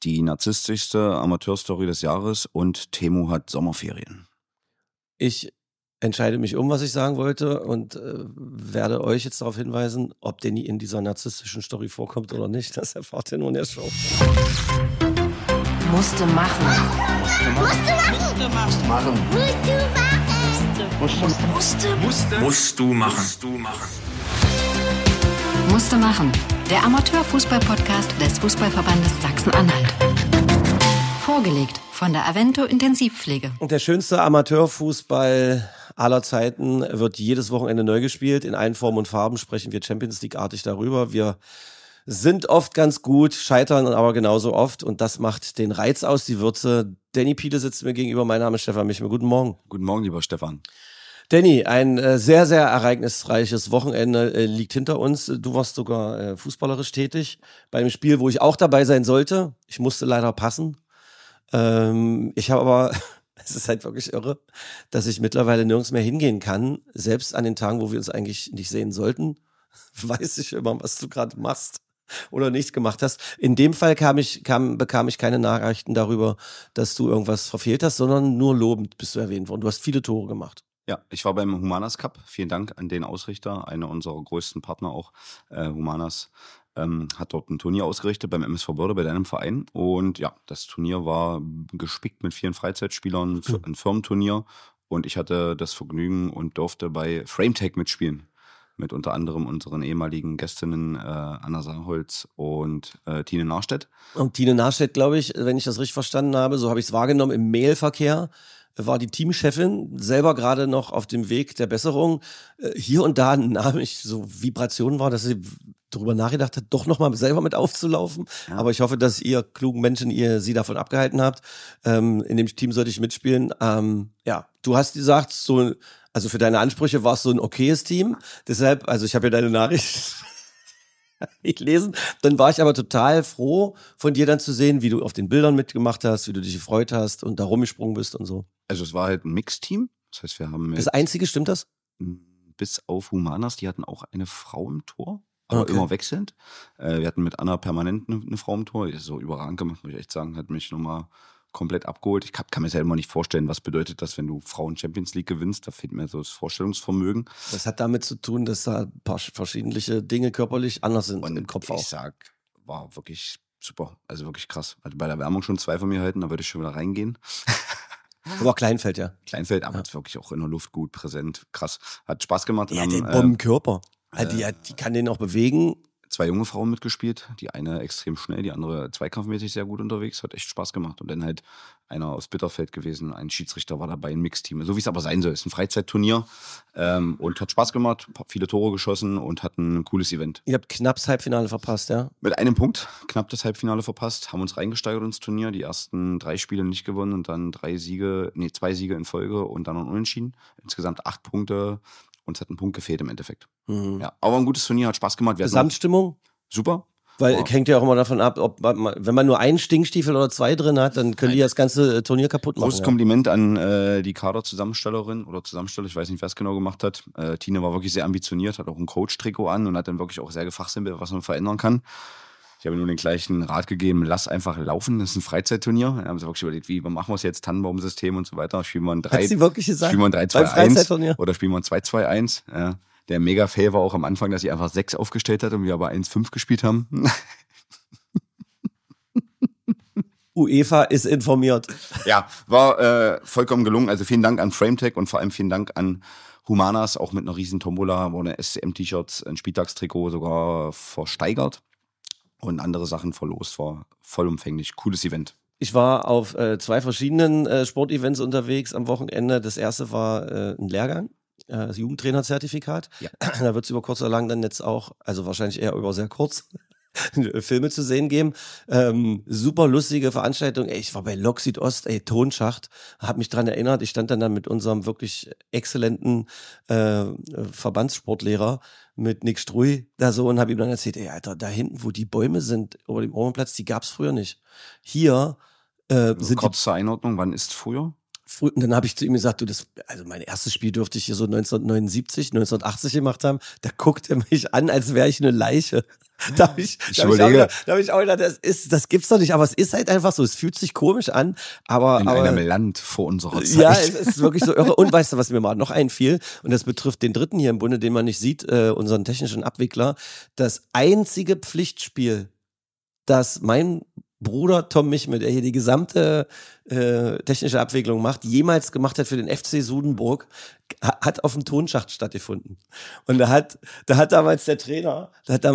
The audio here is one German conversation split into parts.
die narzisstischste Amateurstory des Jahres und Temu hat Sommerferien. Ich entscheide mich was ich sagen wollte und werde euch jetzt darauf hinweisen, ob Danny in dieser narzisstischen Story vorkommt oder nicht. Das erfahrt ihr nur in der Show. Musste machen. Musste machen. Der Amateurfußball-Podcast des Fußballverbandes Sachsen-Anhalt. Vorgelegt von der Avento Intensivpflege. Und der schönste Amateurfußball aller Zeiten wird jedes Wochenende neu gespielt. In allen Formen und Farben sprechen wir Champions League-artig darüber. Wir sind oft ganz gut, scheitern aber genauso oft. Und das macht den Reiz aus, die Würze. Danny Piele sitzt mir gegenüber. Mein Name ist Stefan Michel. Guten Morgen. Guten Morgen, lieber Stefan. Danny, ein sehr, sehr ereignisreiches Wochenende liegt hinter uns. Du warst sogar fußballerisch tätig bei einem Spiel, wo ich auch dabei sein sollte. Ich musste leider passen. Ich habe aber, es ist halt wirklich irre, dass ich mittlerweile nirgends mehr hingehen kann. Selbst an den Tagen, wo wir uns eigentlich nicht sehen sollten, weiß ich immer, was du gerade machst oder nicht gemacht hast. In dem Fall bekam ich keine Nachrichten darüber, dass du irgendwas verfehlt hast, sondern nur lobend bist du erwähnt worden. Du hast viele Tore gemacht. Ja, ich war beim Humanas Cup. Vielen Dank an den Ausrichter, einer unserer größten Partner auch. Humanas hat dort ein Turnier ausgerichtet beim MSV Börde, bei deinem Verein. Und ja, das Turnier war gespickt mit vielen Freizeitspielern, ein Firmenturnier. Und ich hatte das Vergnügen und durfte bei FrameTech mitspielen. Mit unter anderem unseren ehemaligen Gästinnen Anna Saarholz und Tine Narstedt. Und Tine Narstedt, glaube ich, wenn ich das richtig verstanden habe, so habe ich es wahrgenommen, im Mailverkehr war die Teamchefin, selber gerade noch auf dem Weg der Besserung. Hier und da nahm ich so Vibrationen wahr, dass sie darüber nachgedacht hat, doch nochmal selber mit aufzulaufen. Ja. Aber ich hoffe, dass ihr klugen Menschen sie davon abgehalten habt. In dem Team sollte ich mitspielen. Ja, du hast gesagt, also für deine Ansprüche war es so ein okayes Team. Deshalb, also ich habe ja deine Nachricht nicht lesen. Dann war ich aber total froh, von dir dann zu sehen, wie du auf den Bildern mitgemacht hast, wie du dich gefreut hast und da rumgesprungen bist und so. Also es war halt ein Mixteam. Das heißt, wir haben das Einzige, stimmt das? Bis auf Humanas, die hatten auch eine Frau im Tor. Aber immer wechselnd. Wir hatten mit Anna permanent eine Frau im Tor. Die ist so überragend gemacht, muss ich echt sagen. Hat mich nochmal komplett abgeholt. Ich kann mir selber nicht vorstellen, was bedeutet das, wenn du Frauen Champions League gewinnst. Da fehlt mir so das Vorstellungsvermögen. Das hat damit zu tun, dass da ein paar verschiedene Dinge körperlich anders sind und im Kopf auch. Ich sag, war wirklich super. Also wirklich krass. Also bei der Wärmung schon 2 von mir halten, da würde ich schon wieder reingehen. Aber auch Kleinfeld, ja. Kleinfeld, aber jetzt wirklich auch in der Luft gut präsent. Krass. Hat Spaß gemacht. Ja, den Bombenkörper. Die kann den auch bewegen. 2 junge Frauen mitgespielt. Die eine extrem schnell, die andere zweikampfmäßig sehr gut unterwegs. Hat echt Spaß gemacht. Und dann halt einer aus Bitterfeld gewesen. Ein Schiedsrichter war dabei, ein Mixteam. So wie es aber sein soll. Ist ein Freizeitturnier. Und hat Spaß gemacht. Viele Tore geschossen und hatten ein cooles Event. Ihr habt knapp das Halbfinale verpasst, ja? Mit einem Punkt knapp das Halbfinale verpasst. Haben uns reingesteigert ins Turnier. Die ersten 3 Spiele nicht gewonnen und dann 2 Siege in Folge und dann noch Unentschieden. Insgesamt 8 Punkte. Uns hat ein Punkt gefehlt im Endeffekt. Mhm. Ja, aber ein gutes Turnier, hat Spaß gemacht. Gesamtstimmung? Super. Weil hängt ja auch immer davon ab, ob wenn man nur einen Stinkstiefel oder 2 drin hat, dann können die das ganze Turnier kaputt machen. Großes Kompliment an die Kaderzusammenstellerin oder Zusammensteller, ich weiß nicht, wer es genau gemacht hat. Tine war wirklich sehr ambitioniert, hat auch ein Coach-Trikot an und hat dann wirklich auch sehr gefachsimpelt, was man verändern kann. Ich habe nur den gleichen Rat gegeben, lass einfach laufen, das ist ein Freizeitturnier. Da haben sie wirklich überlegt, wie machen wir es jetzt, Tannenbaumsystem und so weiter. Spielen wir ein 3-2-1 oder spielen wir ein 2-2-1. Ja. Der Mega-Fail war auch am Anfang, dass sie einfach 6 aufgestellt hat und wir aber 1-5 gespielt haben. UEFA ist informiert. Ja, war vollkommen gelungen. Also vielen Dank an FrameTech und vor allem vielen Dank an Humanas, auch mit einer riesen Tombola, wo eine SCM-T-Shirts, ein Spieltagstrikot sogar versteigert. Und andere Sachen verlost, war vollumfänglich. Cooles Event. Ich war auf 2 verschiedenen Sportevents unterwegs am Wochenende. Das erste war ein Lehrgang, das Jugendtrainerzertifikat. Ja. Da wird es über kurz oder lang dann jetzt auch, also wahrscheinlich eher über sehr kurz, Filme zu sehen geben. Super lustige Veranstaltung. Ey, ich war bei Lok Südost, Tonschacht, habe mich dran erinnert. Ich stand dann mit unserem wirklich exzellenten Verbandssportlehrer mit Nick Struy da so und habe ihm dann erzählt, ey Alter, da hinten, wo die Bäume sind, über dem Ohrenplatz, die gab's früher nicht. Hier sind kurz zur Einordnung, wann ist früher? Und dann habe ich zu ihm gesagt, also mein erstes Spiel durfte ich hier so 1979, 1980 gemacht haben. Da guckt er mich an, als wäre ich eine Leiche. Da hab ich auch gedacht, das gibt's doch nicht, aber es ist halt einfach so, es fühlt sich komisch an, aber in einem Land vor unserer Zeit. Ja, es ist wirklich so irre. Und weißt du, was mir mal noch einfiel, und das betrifft den dritten hier im Bunde, den man nicht sieht, unseren technischen Abwickler, das einzige Pflichtspiel, das mein Bruder Tom Michme, der hier die gesamte technische Abwicklung macht, jemals gemacht hat für den FC Sudenburg, hat auf dem Tonschacht stattgefunden. Und da hat damals der Trainer, hat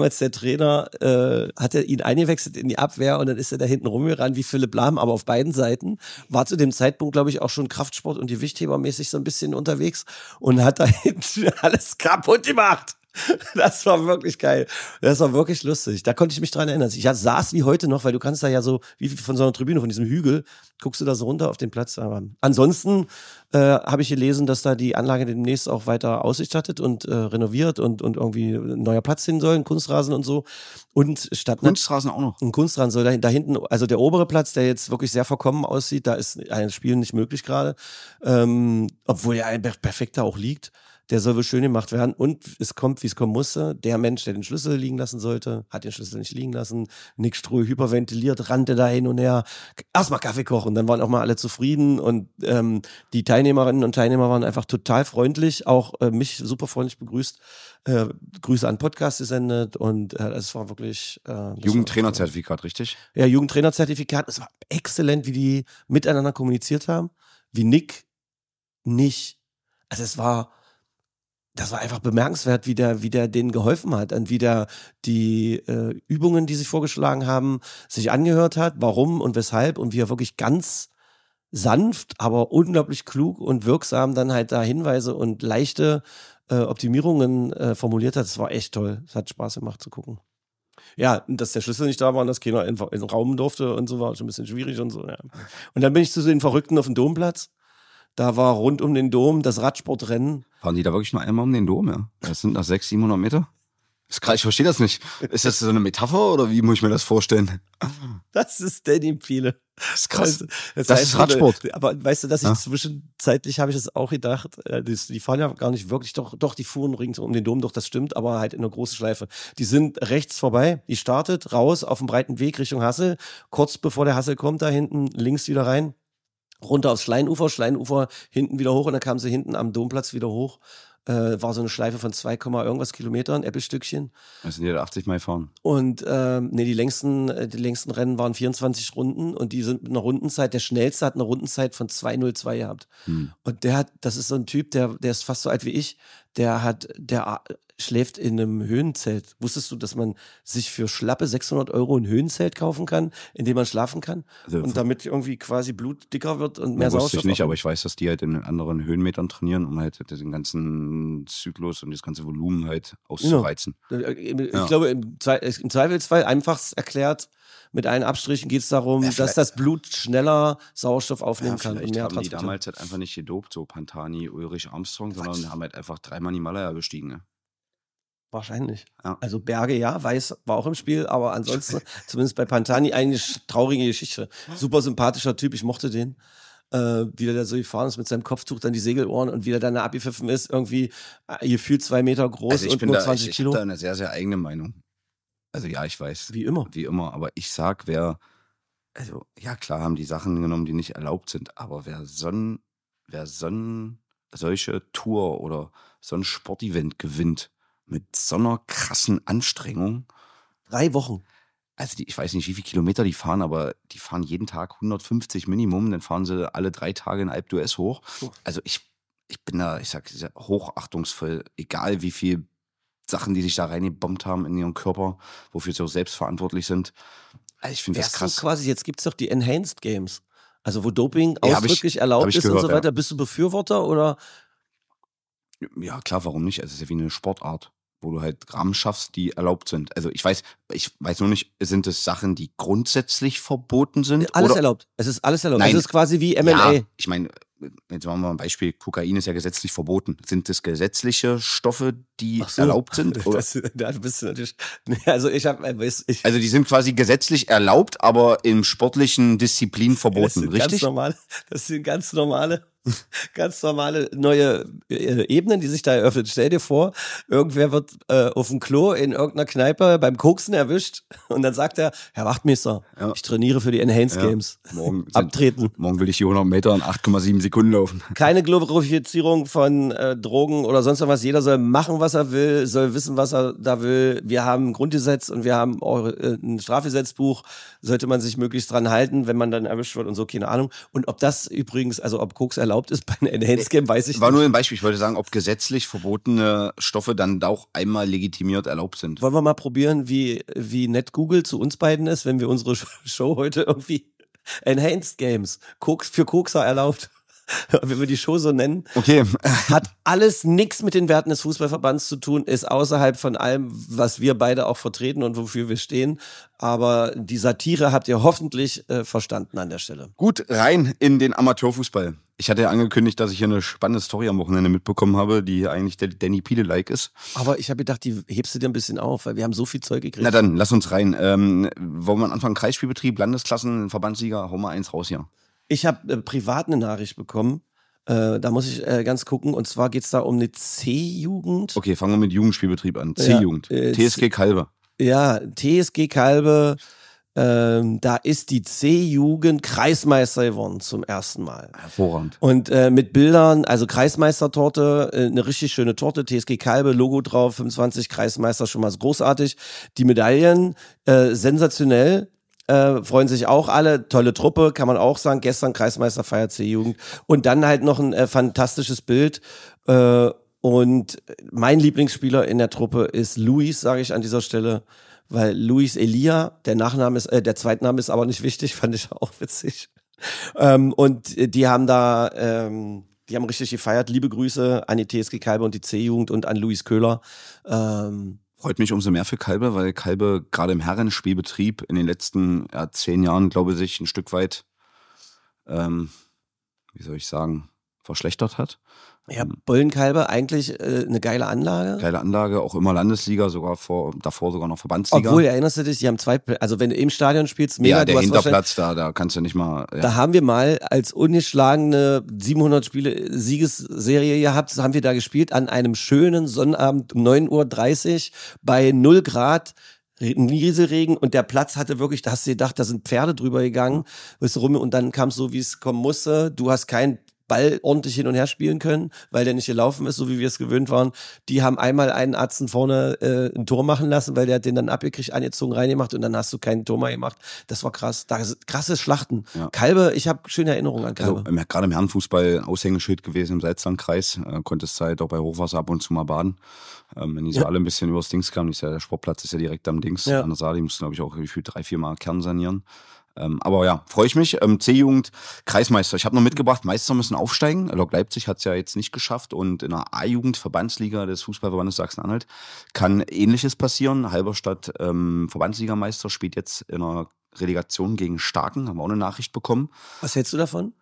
er ihn eingewechselt in die Abwehr und dann ist er da hinten rumgerannt wie Philipp Lahm, aber auf beiden Seiten, war zu dem Zeitpunkt, glaube ich, auch schon Kraftsport- und Gewichthebermäßig so ein bisschen unterwegs und hat da hinten alles kaputt gemacht. Das war wirklich geil. Das war wirklich lustig. Da konnte ich mich dran erinnern. Ich saß wie heute noch, weil du kannst da ja so, wie von so einer Tribüne, von diesem Hügel, guckst du da so runter auf den Platz. Aber ansonsten habe ich gelesen, dass da die Anlage demnächst auch weiter ausgestattet und renoviert und irgendwie ein neuer Platz hin soll, ein Kunstrasen und so. Und statt Kunstrasen auch noch. Ein Kunstrasen soll da hinten, also der obere Platz, der jetzt wirklich sehr verkommen aussieht, da ist ein Spiel nicht möglich gerade, obwohl ja ein perfekter auch liegt. Der soll wohl schön gemacht werden und es kommt, wie es kommen musste. Der Mensch, der den Schlüssel liegen lassen sollte, hat den Schlüssel nicht liegen lassen. Nick Ströhl hyperventiliert, rannte da hin und her. Erstmal Kaffee kochen, dann waren auch mal alle zufrieden und die Teilnehmerinnen und Teilnehmer waren einfach total freundlich, auch mich super freundlich begrüßt. Grüße an Podcast gesendet und es war wirklich... Jugendtrainerzertifikat, richtig? Ja, Jugendtrainerzertifikat. Es war exzellent, wie die miteinander kommuniziert haben, wie Nick nicht... Also das war einfach bemerkenswert, wie der denen geholfen hat und wie der die Übungen, die sie vorgeschlagen haben, sich angehört hat, warum und weshalb und wie er wirklich ganz sanft, aber unglaublich klug und wirksam dann halt da Hinweise und leichte Optimierungen formuliert hat. Das war echt toll. Es hat Spaß gemacht zu gucken. Ja, dass der Schlüssel nicht da war und dass keiner in den Raum durfte und so, war schon ein bisschen schwierig und so. Ja. Und dann bin ich zu den Verrückten auf dem Domplatz. Da war rund um den Dom das Radsportrennen. Fahren die da wirklich nur einmal um den Dom, ja? Das sind noch 600-700 Meter? Ich verstehe das nicht. Ist das so eine Metapher oder wie muss ich mir das vorstellen? Das ist Danny Piele. Das ist krass. Das ist Radsport. Aber weißt du, dass ich zwischenzeitlich habe ich das auch gedacht, die fahren ja gar nicht wirklich, doch, die fuhren rings um den Dom, doch, das stimmt, aber halt in einer großen Schleife. Die sind rechts vorbei, die startet raus auf dem breiten Weg Richtung Hassel, kurz bevor der Hassel kommt, da hinten links wieder rein. Runter aufs Schleinufer hinten wieder hoch und dann kam sie hinten am Domplatz wieder hoch. War so eine Schleife von 2, irgendwas Kilometern, Äppelstückchen. Das sind ja 80 Mal fahren. Und die längsten Rennen waren 24 Runden und die sind mit einer Rundenzeit, der schnellste hat eine Rundenzeit von 2:02 gehabt. Und das ist so ein Typ, der ist fast so alt wie ich, der schläft in einem Höhenzelt. Wusstest du, dass man sich für schlappe 600 € ein Höhenzelt kaufen kann, in dem man schlafen kann? Also, und damit irgendwie quasi Blut dicker wird und mehr Sauerstoff. Wusste ich nicht, aber ich weiß, dass die halt in anderen Höhenmetern trainieren, um halt den ganzen Zyklus und das ganze Volumen halt auszureizen. Ich glaube, im Zweifelsfall einfachst erklärt, mit allen Abstrichen geht es darum, dass das Blut schneller Sauerstoff aufnehmen kann. Vielleicht haben die damals halt einfach nicht gedopt, so Pantani, Ulrich, Armstrong, sondern haben halt einfach 3-mal die Himalaya bestiegen, ne? Wahrscheinlich. Ja. Also Berge, ja, Weiß war auch im Spiel, aber ansonsten, zumindest bei Pantani, eine traurige Geschichte. Super sympathischer Typ, ich mochte den. Wie der so gefahren ist mit seinem Kopftuch, dann die Segelohren und wie der dann da abgepfiffen ist, irgendwie gefühlt 2 Meter groß also und nur 20 Kilo. Ich habe da eine sehr, sehr eigene Meinung. Also ja, ich weiß. Wie immer, aber ich sag, also ja klar haben die Sachen genommen, die nicht erlaubt sind, aber wer solche Tour oder so ein Sportevent gewinnt, mit so einer krassen Anstrengung. 3 Wochen. Also ich weiß nicht, wie viele Kilometer die fahren, aber die fahren jeden Tag 150 Minimum, dann fahren sie alle 3 Tage in Alpe d'Huez hoch. Also ich bin da, ich sag, hochachtungsvoll, egal wie viel Sachen, die sich da reingebombt haben in ihren Körper, wofür sie auch selbst verantwortlich sind. Also ich finde das krass. Quasi, jetzt gibt es doch die Enhanced Games, also wo Doping ausdrücklich erlaubt ist und so weiter. Ja. Bist du Befürworter oder? Ja klar, warum nicht? Also es ist ja wie eine Sportart, wo du halt Gramm schaffst, die erlaubt sind. Also ich weiß nur nicht, sind es Sachen, die grundsätzlich verboten sind? Alles erlaubt. Es ist alles erlaubt. Nein. Es ist quasi wie MMA. Ja, ich meine, jetzt machen wir mal ein Beispiel, Kokain ist ja gesetzlich verboten. Sind das gesetzliche Stoffe, die erlaubt sind? Oder? Da bist du natürlich, also also die sind quasi gesetzlich erlaubt, aber in sportlichen Disziplinen verboten, richtig? Das sind ganz normale neue Ebenen, die sich da eröffnen. Stell dir vor, irgendwer wird auf dem Klo in irgendeiner Kneipe beim Koksen erwischt und dann sagt er, Herr Wachtmeister, ich trainiere für die Enhanced Games. Morgen abtreten. Morgen will ich die 100 Meter in 8,7 Sekunden laufen. Keine Glorifizierung von Drogen oder sonst was. Jeder soll machen, was er will, soll wissen, was er da will. Wir haben ein Grundgesetz und wir haben auch ein Strafgesetzbuch. Sollte man sich möglichst dran halten, wenn man dann erwischt wird und so, keine Ahnung. Und ob das übrigens, also ob Koks erlaubt ist bei einem Enhanced Game, weiß ich nicht. War nur ein Beispiel. Ich wollte sagen, ob gesetzlich verbotene Stoffe dann auch einmal legitimiert erlaubt sind. Wollen wir mal probieren, wie nett Google zu uns beiden ist, wenn wir unsere Show heute irgendwie Enhanced Games, für Kokser erlaubt, wenn wir die Show so nennen. Okay. Hat alles nichts mit den Werten des Fußballverbands zu tun, ist außerhalb von allem, was wir beide auch vertreten und wofür wir stehen. Aber die Satire habt ihr hoffentlich verstanden an der Stelle. Gut, rein in den Amateurfußball. Ich hatte ja angekündigt, dass ich hier eine spannende Story am Wochenende mitbekommen habe, die eigentlich der Danny Piele-like ist. Aber ich habe gedacht, die hebst du dir ein bisschen auf, weil wir haben so viel Zeug gekriegt. Na dann, lass uns rein. Wollen wir anfangen? Kreisspielbetrieb, Landesklassen, Verbandsliga, hau mal eins raus hier. Ich habe privat eine Nachricht bekommen. Da muss ich ganz gucken. Und zwar geht's da um eine C-Jugend. Okay, fangen wir mit Jugendspielbetrieb an. C-Jugend. TSG Kalbe. Ja, TSG Kalbe. Da ist die C-Jugend Kreismeister geworden zum ersten Mal. Hervorragend. Und mit Bildern, also Kreismeistertorte, eine richtig schöne Torte, TSG Kalbe, Logo drauf, 25 Kreismeister, schon mal großartig. Die Medaillen, sensationell. Freuen sich auch alle, tolle Truppe, kann man auch sagen, gestern Kreismeisterfeier C-Jugend und dann halt noch ein fantastisches Bild und mein Lieblingsspieler in der Truppe ist Luis, sage ich an dieser Stelle, weil Luis Elia, der Zweitname ist aber nicht wichtig, fand ich auch witzig und die haben richtig gefeiert, liebe Grüße an die TSG Kalbe und die C-Jugend und an Luis Köhler. Freut mich umso mehr für Kalbe, weil Kalbe gerade im Herrenspielbetrieb in den letzten 10 Jahren, glaube ich, sich ein Stück weit, verschlechtert hat. Ja, Bollenkalbe, eigentlich eine geile Anlage. Geile Anlage, auch immer Landesliga, davor sogar noch Verbandsliga. Obwohl, erinnerst du dich, die haben also wenn du im Stadion spielst, mega. Ja, der Hinterplatz, da kannst du nicht mal. Ja. Da haben wir mal als ungeschlagene 700 Spiele Siegesserie gehabt, haben wir da gespielt an einem schönen Sonnabend um 9:30 Uhr bei 0 Grad. Nieselregen und der Platz hatte wirklich, da hast du gedacht, da sind Pferde drüber gegangen, bist du rum und dann kam es so, wie es kommen musste. Du hast keinen Ball ordentlich hin und her spielen können, weil der nicht gelaufen ist, so wie wir es gewöhnt waren. Die haben einmal einen Arzt vorne ein Tor machen lassen, weil der hat den dann abgekriegt, angezogen, reingemacht und dann hast du kein Tor mehr gemacht. Das war krass. Krasse Schlachten. Ja. Kalbe, ich habe schöne Erinnerungen an Kalbe. Also gerade im Herrenfußball ein Aushängeschild gewesen im Salzlandkreis. Konntest halt auch bei Hochwasser ab und zu mal baden. Wenn die so alle ein bisschen übers Dings kamen, der Sportplatz ist ja direkt am Dings. Ja. An der Saar, die mussten, glaube ich, auch gefühlt 3-4 Mal Kern sanieren. Aber ja, freue ich mich. C-Jugend, Kreismeister. Ich habe noch mitgebracht, Meister müssen aufsteigen. Lok Leipzig hat es ja jetzt nicht geschafft. Und in der A-Jugend, Verbandsliga des Fußballverbandes Sachsen-Anhalt, kann Ähnliches passieren. Halberstadt, Verbandsligameister, spielt jetzt in einer Relegation gegen Starken. Haben wir auch eine Nachricht bekommen. Was hältst du davon?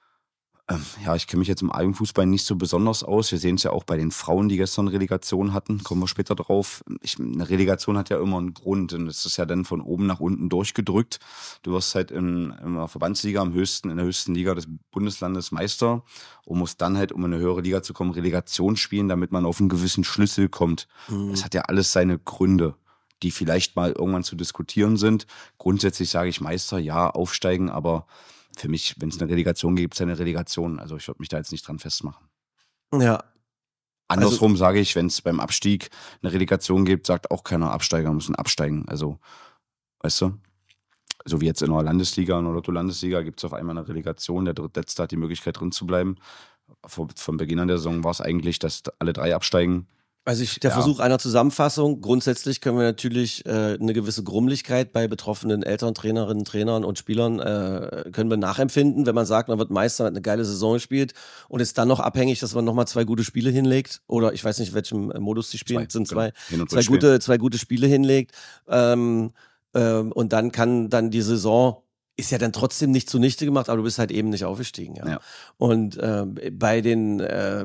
Ja, ich kenne mich jetzt im A-Jugendfußball nicht so besonders aus. Wir sehen es ja auch bei den Frauen, die gestern Relegation hatten. Kommen wir später drauf. Eine Relegation hat ja immer einen Grund und es ist ja dann von oben nach unten durchgedrückt. Du wirst halt in der Verbandsliga in der höchsten Liga des Bundeslandes Meister und musst dann halt, um in eine höhere Liga zu kommen, Relegation spielen, damit man auf einen gewissen Schlüssel kommt. Das hat ja alles seine Gründe, die vielleicht mal irgendwann zu diskutieren sind. Grundsätzlich sage ich Meister, ja, aufsteigen, aber für mich, wenn es eine Relegation gibt, es eine Relegation. Also ich würde mich da jetzt nicht dran festmachen. Ja. Andersrum sage ich, wenn es beim Abstieg eine Relegation gibt, sagt auch keiner, Absteiger müssen absteigen. Also, weißt du, so wie jetzt in der Landesliga, in der Lotto-Landesliga gibt es auf einmal eine Relegation. Der Drittletzte hat die Möglichkeit drin zu bleiben. Von Beginn an der Saison war es eigentlich, dass alle 3 absteigen. Also der Versuch einer Zusammenfassung. Grundsätzlich können wir natürlich eine gewisse Grummeligkeit bei betroffenen Eltern, Trainerinnen, Trainern und Spielern können wir nachempfinden, wenn man sagt, man wird Meister, hat eine geile Saison gespielt und ist dann noch abhängig, dass man nochmal 2 gute Spiele hinlegt oder ich weiß nicht, in welchem Modus die spielen, sind 2 gute Spiele hinlegt und dann kann dann die Saison ist ja dann trotzdem nicht zunichte gemacht, aber du bist halt eben nicht aufgestiegen. Ja. Und bei den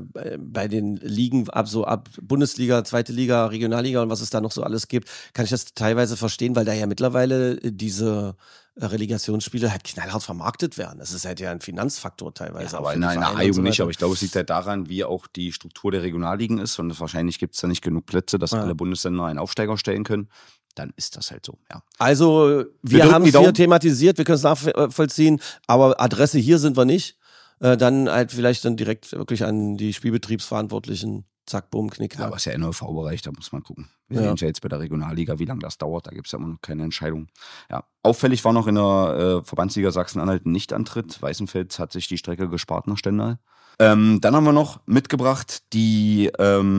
Ligen ab Bundesliga, zweite Liga, Regionalliga und was es da noch so alles gibt, kann ich das teilweise verstehen, weil da ja mittlerweile diese Relegationsspiele halt knallhart vermarktet werden. Das ist halt ja ein Finanzfaktor teilweise. Ja, aber in einer Einigung nicht, aber ich glaube, es liegt halt daran, wie auch die Struktur der Regionalligen ist und wahrscheinlich gibt es da nicht genug Plätze, dass alle Bundesländer einen Aufsteiger stellen können. Dann ist das halt so, ja. Also, wir haben es hier thematisiert, wir können es nachvollziehen, aber Adresse hier sind wir nicht. Dann halt vielleicht dann direkt wirklich an die Spielbetriebsverantwortlichen, zack, bumm, knick, knack. Ja, aber es ist ja NOV-Bereich, da muss man gucken. Wir sehen ja jetzt bei der Regionalliga, wie lange das dauert, da gibt es ja immer noch keine Entscheidung. Ja, auffällig war noch in der Verbandsliga Sachsen-Anhalt ein Nichtantritt. Weißenfels hat sich die Strecke gespart nach Stendal. Dann haben wir noch mitgebracht die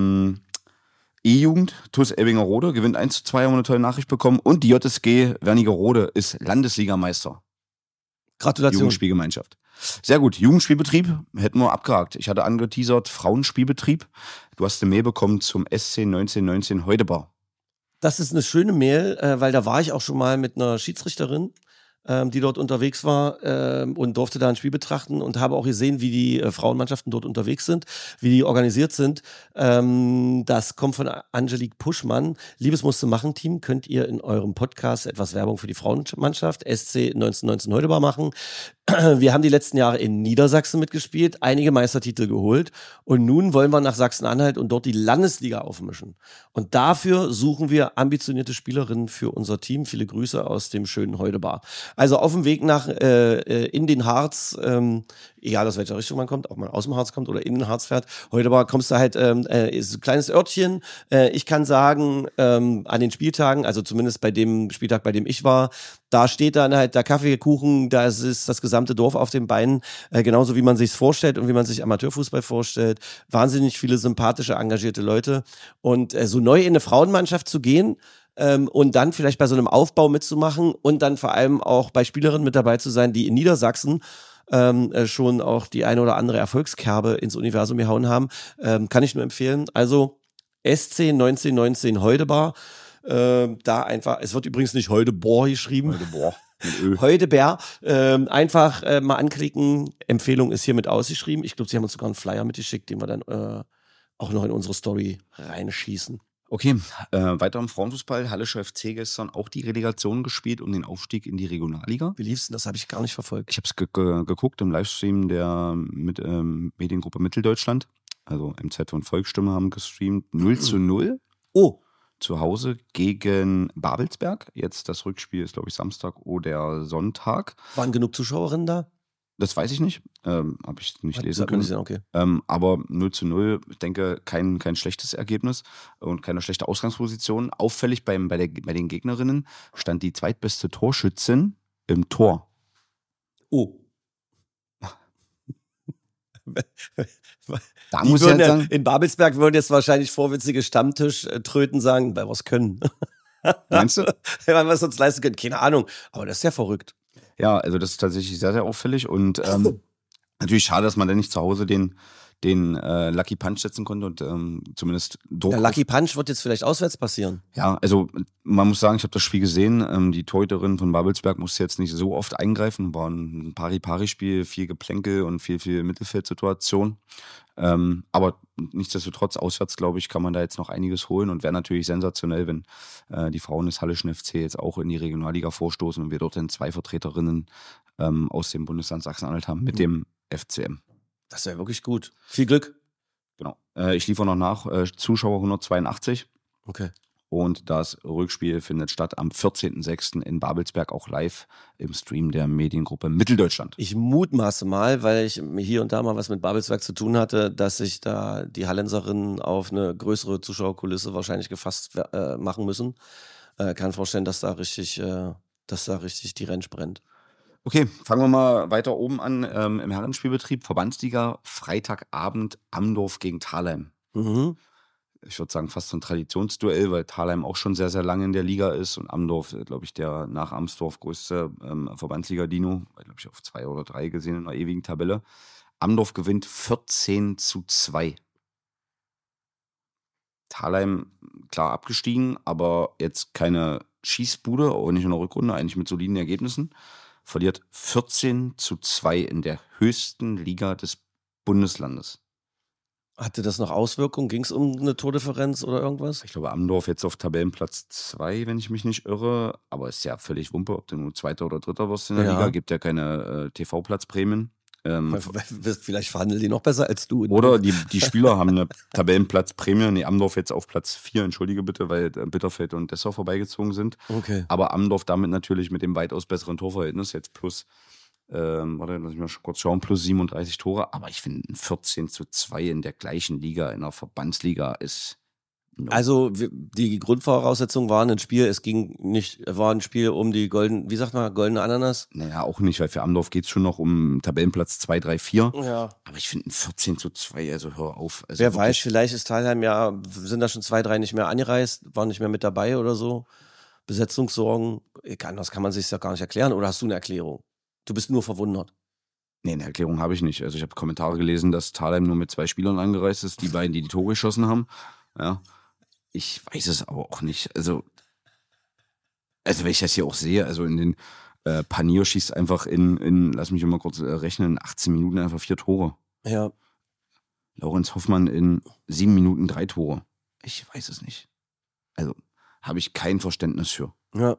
E-Jugend, TuS Ebbingerode, gewinnt 1:2, haben wir eine tolle Nachricht bekommen. Und die JSG Wernigerode ist Landesligameister. Gratulation. Jugendspielgemeinschaft. Sehr gut. Jugendspielbetrieb hätten wir abgehakt. Ich hatte angeteasert, Frauenspielbetrieb. Du hast eine Mail bekommen zum SC 1919 Heudebar. Das ist eine schöne Mail, weil da war ich auch schon mal mit einer Schiedsrichterin, die dort unterwegs war und durfte da ein Spiel betrachten und habe auch gesehen, wie die Frauenmannschaften dort unterwegs sind, wie die organisiert sind. Das kommt von Angelique Puschmann. Liebes Musste-Machen-Team, könnt ihr in eurem Podcast etwas Werbung für die Frauenmannschaft SC 1919 Heudebar machen? Wir haben die letzten Jahre in Niedersachsen mitgespielt, einige Meistertitel geholt und nun wollen wir nach Sachsen-Anhalt und dort die Landesliga aufmischen. Und dafür suchen wir ambitionierte Spielerinnen für unser Team. Viele Grüße aus dem schönen Heudebar. Also auf dem Weg nach in den Harz, egal aus welcher Richtung man kommt, ob man aus dem Harz kommt oder in den Harz fährt, Heudebar kommst du halt, ist ein kleines Örtchen. Ich kann sagen, an den Spieltagen, also zumindest bei dem Spieltag, bei dem ich war, da steht dann halt der Kaffeekuchen, da ist das gesamte Dorf auf den Beinen, genauso wie man sich's vorstellt und wie man sich Amateurfußball vorstellt. Wahnsinnig viele sympathische, engagierte Leute. Und so neu in eine Frauenmannschaft zu gehen und dann vielleicht bei so einem Aufbau mitzumachen und dann vor allem auch bei Spielerinnen mit dabei zu sein, die in Niedersachsen schon auch die eine oder andere Erfolgskerbe ins Universum gehauen haben, kann ich nur empfehlen. Also SC 1919 Heudebar. Da einfach, es wird übrigens nicht Heudebar geschrieben. Heudebar. Einfach mal anklicken. Empfehlung ist hiermit ausgeschrieben. Ich glaube, sie haben uns sogar einen Flyer mitgeschickt, den wir dann auch noch in unsere Story reinschießen. Okay, weiter im Frauenfußball. Hallischer FC gestern auch die Relegation gespielt um den Aufstieg in die Regionalliga. Wie lief's denn? Das habe ich gar nicht verfolgt. Ich habe es geguckt im Livestream der Mediengruppe Mitteldeutschland. Also MZ und Volksstimme haben gestreamt. 0:0. Oh. Zu Hause gegen Babelsberg. Jetzt das Rückspiel ist, glaube ich, Samstag oder Sonntag. Waren genug Zuschauerinnen da? Das weiß ich nicht. Habe ich nicht lesen können. Sehen, okay. Aber 0:0, ich denke, kein schlechtes Ergebnis und keine schlechte Ausgangsposition. Auffällig bei den Gegnerinnen stand die zweitbeste Torschützin im Tor. Oh. Da muss ich halt sagen, in Babelsberg würden jetzt wahrscheinlich vorwitzige Stammtischtröten sagen, weil wir es können. Meinst du? Weil wir es uns leisten können. Keine Ahnung. Aber das ist ja verrückt. Ja, also das ist tatsächlich sehr, sehr auffällig und natürlich schade, dass man dann nicht zu Hause den Lucky Punch setzen konnte und zumindest Druck. Der Lucky Punch wird jetzt vielleicht auswärts passieren. Ja, also man muss sagen, ich habe das Spiel gesehen. Die Torhüterin von Babelsberg musste jetzt nicht so oft eingreifen. War ein Pari-Pari-Spiel, viel Geplänkel und viel Mittelfeldsituation. Aber nichtsdestotrotz, auswärts, glaube ich, kann man da jetzt noch einiges holen und wäre natürlich sensationell, wenn die Frauen des Hallischen FC jetzt auch in die Regionalliga vorstoßen und wir dort dann 2 Vertreterinnen aus dem Bundesland Sachsen-Anhalt haben mit dem FCM. Das wäre wirklich gut. Viel Glück. Genau. Ich liefere noch nach. Zuschauer 182. Okay. Und das Rückspiel findet statt am 14.06. in Babelsberg, auch live im Stream der Mediengruppe Mitteldeutschland. Ich mutmaße mal, weil ich hier und da mal was mit Babelsberg zu tun hatte, dass sich da die Hallenserinnen auf eine größere Zuschauerkulisse wahrscheinlich gefasst machen müssen. Kann vorstellen, dass da richtig die Rentsch brennt. Okay, fangen wir mal weiter oben an. Im Herrenspielbetrieb, Verbandsliga, Freitagabend, Amdorf gegen Thalheim. Mhm. Ich würde sagen, fast so ein Traditionsduell, weil Thalheim auch schon sehr, sehr lange in der Liga ist und Amdorf, glaube ich, der nach Amsdorf größte Verbandsliga-Dino, glaube ich, auf 2 oder 3 gesehen in der ewigen Tabelle. Amdorf gewinnt 14:2. Thalheim, klar abgestiegen, aber jetzt keine Schießbude, auch nicht in der Rückrunde, eigentlich mit soliden Ergebnissen. verliert 14-2 in der höchsten Liga des Bundeslandes. Hatte das noch Auswirkungen? Ging es um eine Tordifferenz oder irgendwas? Ich glaube, Amdorf jetzt auf Tabellenplatz 2, wenn ich mich nicht irre. Aber ist ja völlig Wumpe, ob du nur Zweiter oder Dritter wirst in der Liga. Gibt ja keine TV-Platzprämien. Vielleicht verhandeln die noch besser als du. Oder die Spieler haben eine Tabellenplatzprämie. Nee, Amdorf jetzt auf Platz 4, entschuldige bitte, weil Bitterfeld und Dessau vorbeigezogen sind. Okay. Aber Amdorf damit natürlich mit dem weitaus besseren Torverhältnis, jetzt plus, lass mich mal kurz schauen, plus 37 Tore. Aber ich finde, 14-2 in der gleichen Liga, in der Verbandsliga ist... Also die Grundvoraussetzung war ein Spiel, war ein Spiel um die goldene Ananas? Naja, auch nicht, weil für Amdorf geht es schon noch um Tabellenplatz 2, 3, 4. Ja. Aber ich finde 14-2, also hör auf. Also wer weiß, vielleicht ist Thalheim sind da schon 2, 3 nicht mehr angereist, waren nicht mehr mit dabei oder so. Besetzungssorgen, anders kann man sich ja gar nicht erklären. Oder hast du eine Erklärung? Du bist nur verwundert. Nee, eine Erklärung habe ich nicht. Also ich habe Kommentare gelesen, dass Thalheim nur mit 2 Spielern angereist ist, die beiden, die Tore geschossen haben. Ja. Ich weiß es aber auch nicht. Also wenn ich das hier auch sehe, also in den Panier schießt einfach lass mich mal kurz rechnen, in 18 Minuten einfach 4 Tore. Ja. Lorenz Hoffmann in 7 Minuten 3 Tore. Ich weiß es nicht. Also habe ich kein Verständnis für. Ja.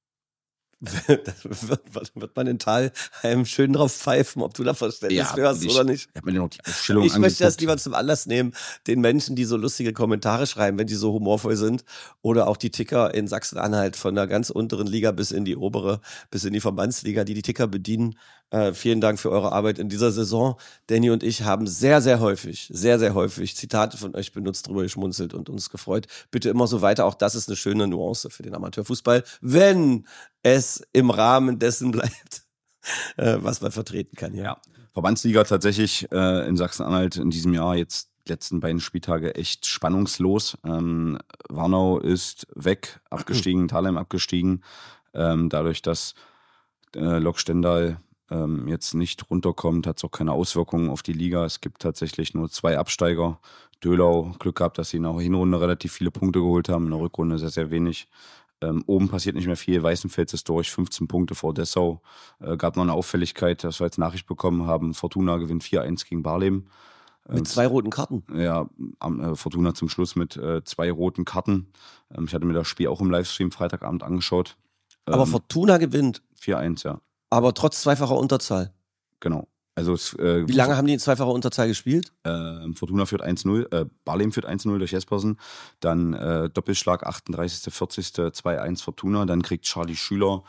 wird man in Thalheim schön drauf pfeifen, ob du da Verständnis für hast oder nicht. Ich habe mir noch die Aufstellung Ich möchte das lieber zum Anlass nehmen, den Menschen, die so lustige Kommentare schreiben, wenn die so humorvoll sind, oder auch die Ticker in Sachsen-Anhalt von der ganz unteren Liga bis in die obere, bis in die Verbandsliga, die Ticker bedienen. Vielen Dank für eure Arbeit in dieser Saison. Danny und ich haben sehr, sehr häufig Zitate von euch benutzt, drüber geschmunzelt und uns gefreut. Bitte immer so weiter. Auch das ist eine schöne Nuance für den Amateurfußball, wenn es im Rahmen dessen bleibt, was man vertreten kann. Ja. Verbandsliga tatsächlich in Sachsen-Anhalt in diesem Jahr jetzt die letzten beiden Spieltage echt spannungslos. Warnau ist weg, abgestiegen, Thalheim abgestiegen. Dadurch, dass Lok Stendal jetzt nicht runterkommt, hat es auch keine Auswirkungen auf die Liga. Es gibt tatsächlich nur 2 Absteiger. Döhlau, Glück gehabt, dass sie in der Hinrunde relativ viele Punkte geholt haben, in der Rückrunde sehr, sehr wenig. Oben passiert nicht mehr viel. Weißenfels ist durch, 15 Punkte vor Dessau. Gab noch eine Auffälligkeit, dass wir jetzt Nachricht bekommen haben. Fortuna gewinnt 4-1 gegen Barleben. Mit 2 roten Karten? Ja, Fortuna zum Schluss mit 2 roten Karten. Ich hatte mir das Spiel auch im Livestream Freitagabend angeschaut. Aber Fortuna gewinnt? 4-1, ja. Aber trotz zweifacher Unterzahl? Genau. Also wie lange haben die in zweifacher Unterzahl gespielt? Fortuna führt 1-0, Barleben führt 1-0 durch Jespersen, dann Doppelschlag 38., 40., 2-1 Fortuna, dann kriegt Charlie Schüler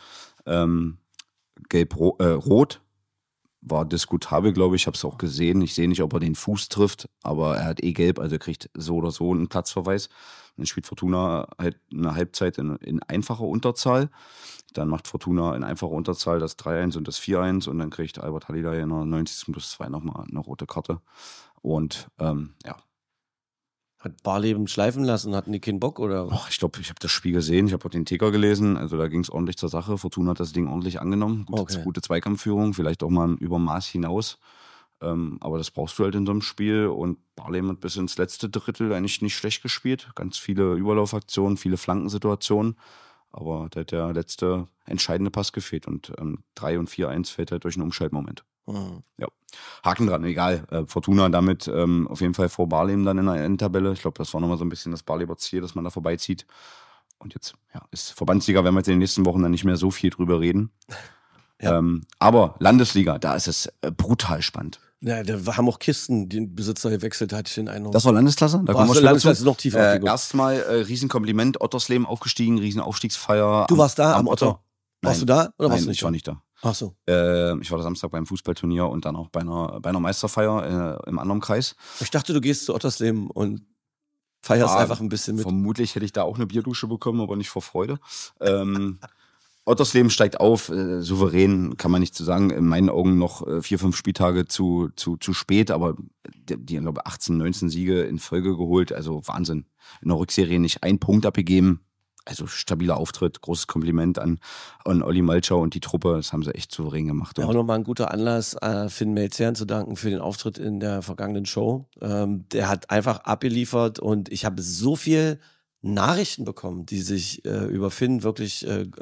rot, war diskutabel, glaube ich, habe es auch gesehen, ich sehe nicht, ob er den Fuß trifft, aber er hat gelb, also er kriegt so oder so einen Platzverweis. Dann spielt Fortuna halt eine Halbzeit in einfacher Unterzahl. Dann macht Fortuna in einfacher Unterzahl das 3-1 und das 4-1 und dann kriegt Albert Halliday in der 90+2 nochmal eine rote Karte. Und ja. Hat Barleben schleifen lassen? Hatten die keinen Bock? Oder? Ich glaube, ich habe das Spiel gesehen, ich habe auch den Ticker gelesen, also da ging es ordentlich zur Sache. Fortuna hat das Ding ordentlich angenommen. Gute Zweikampfführung, vielleicht auch mal über Maß hinaus. Aber das brauchst du halt in so einem Spiel und Barleben hat bis ins letzte Drittel eigentlich nicht schlecht gespielt. Ganz viele Überlaufaktionen, viele Flankensituationen. Aber da hat der letzte entscheidende Pass gefehlt und 3 und 4-1 fällt halt durch einen Umschaltmoment. Ja. Haken dran, egal. Fortuna damit auf jeden Fall vor Barleben dann in der Endtabelle. Ich glaube, das war nochmal so ein bisschen das Barleber Ziel, dass man da vorbeizieht. Und jetzt ist Verbandsliga, werden wir jetzt in den nächsten Wochen dann nicht mehr so viel drüber reden. Ja. Aber Landesliga, da ist es brutal spannend. Ja, da haben auch Kisten den Besitzer gewechselt, hatte ich den Eindruck. Das war Landesklasse? Da kommen wir Landesklasse noch tiefer. Erstmal Riesenkompliment, Ottersleben aufgestiegen, Riesenaufstiegsfeier. Du warst da am Otter? Warst du da oder warst du nicht? Ich war nicht da. Ach so. Ich war Samstag beim Fußballturnier und dann auch bei einer Meisterfeier im anderen Kreis. Ich dachte, du gehst zu Ottersleben und feierst einfach ein bisschen mit. Vermutlich hätte ich da auch eine Bierdusche bekommen, aber nicht vor Freude. Ottersleben steigt auf, souverän, kann man nicht so sagen, in meinen Augen noch 4-5 Spieltage zu spät, aber die haben, glaube ich, 18, 19 Siege in Folge geholt, also Wahnsinn. In der Rückserie nicht einen Punkt abgegeben, also stabiler Auftritt, großes Kompliment an Olli Malchau und die Truppe, das haben sie echt souverän gemacht. Ja, auch nochmal ein guter Anlass, Finn Melzern zu danken für den Auftritt in der vergangenen Show. Der hat einfach abgeliefert und ich habe so viel Nachrichten bekommen, die sich über Finn wirklich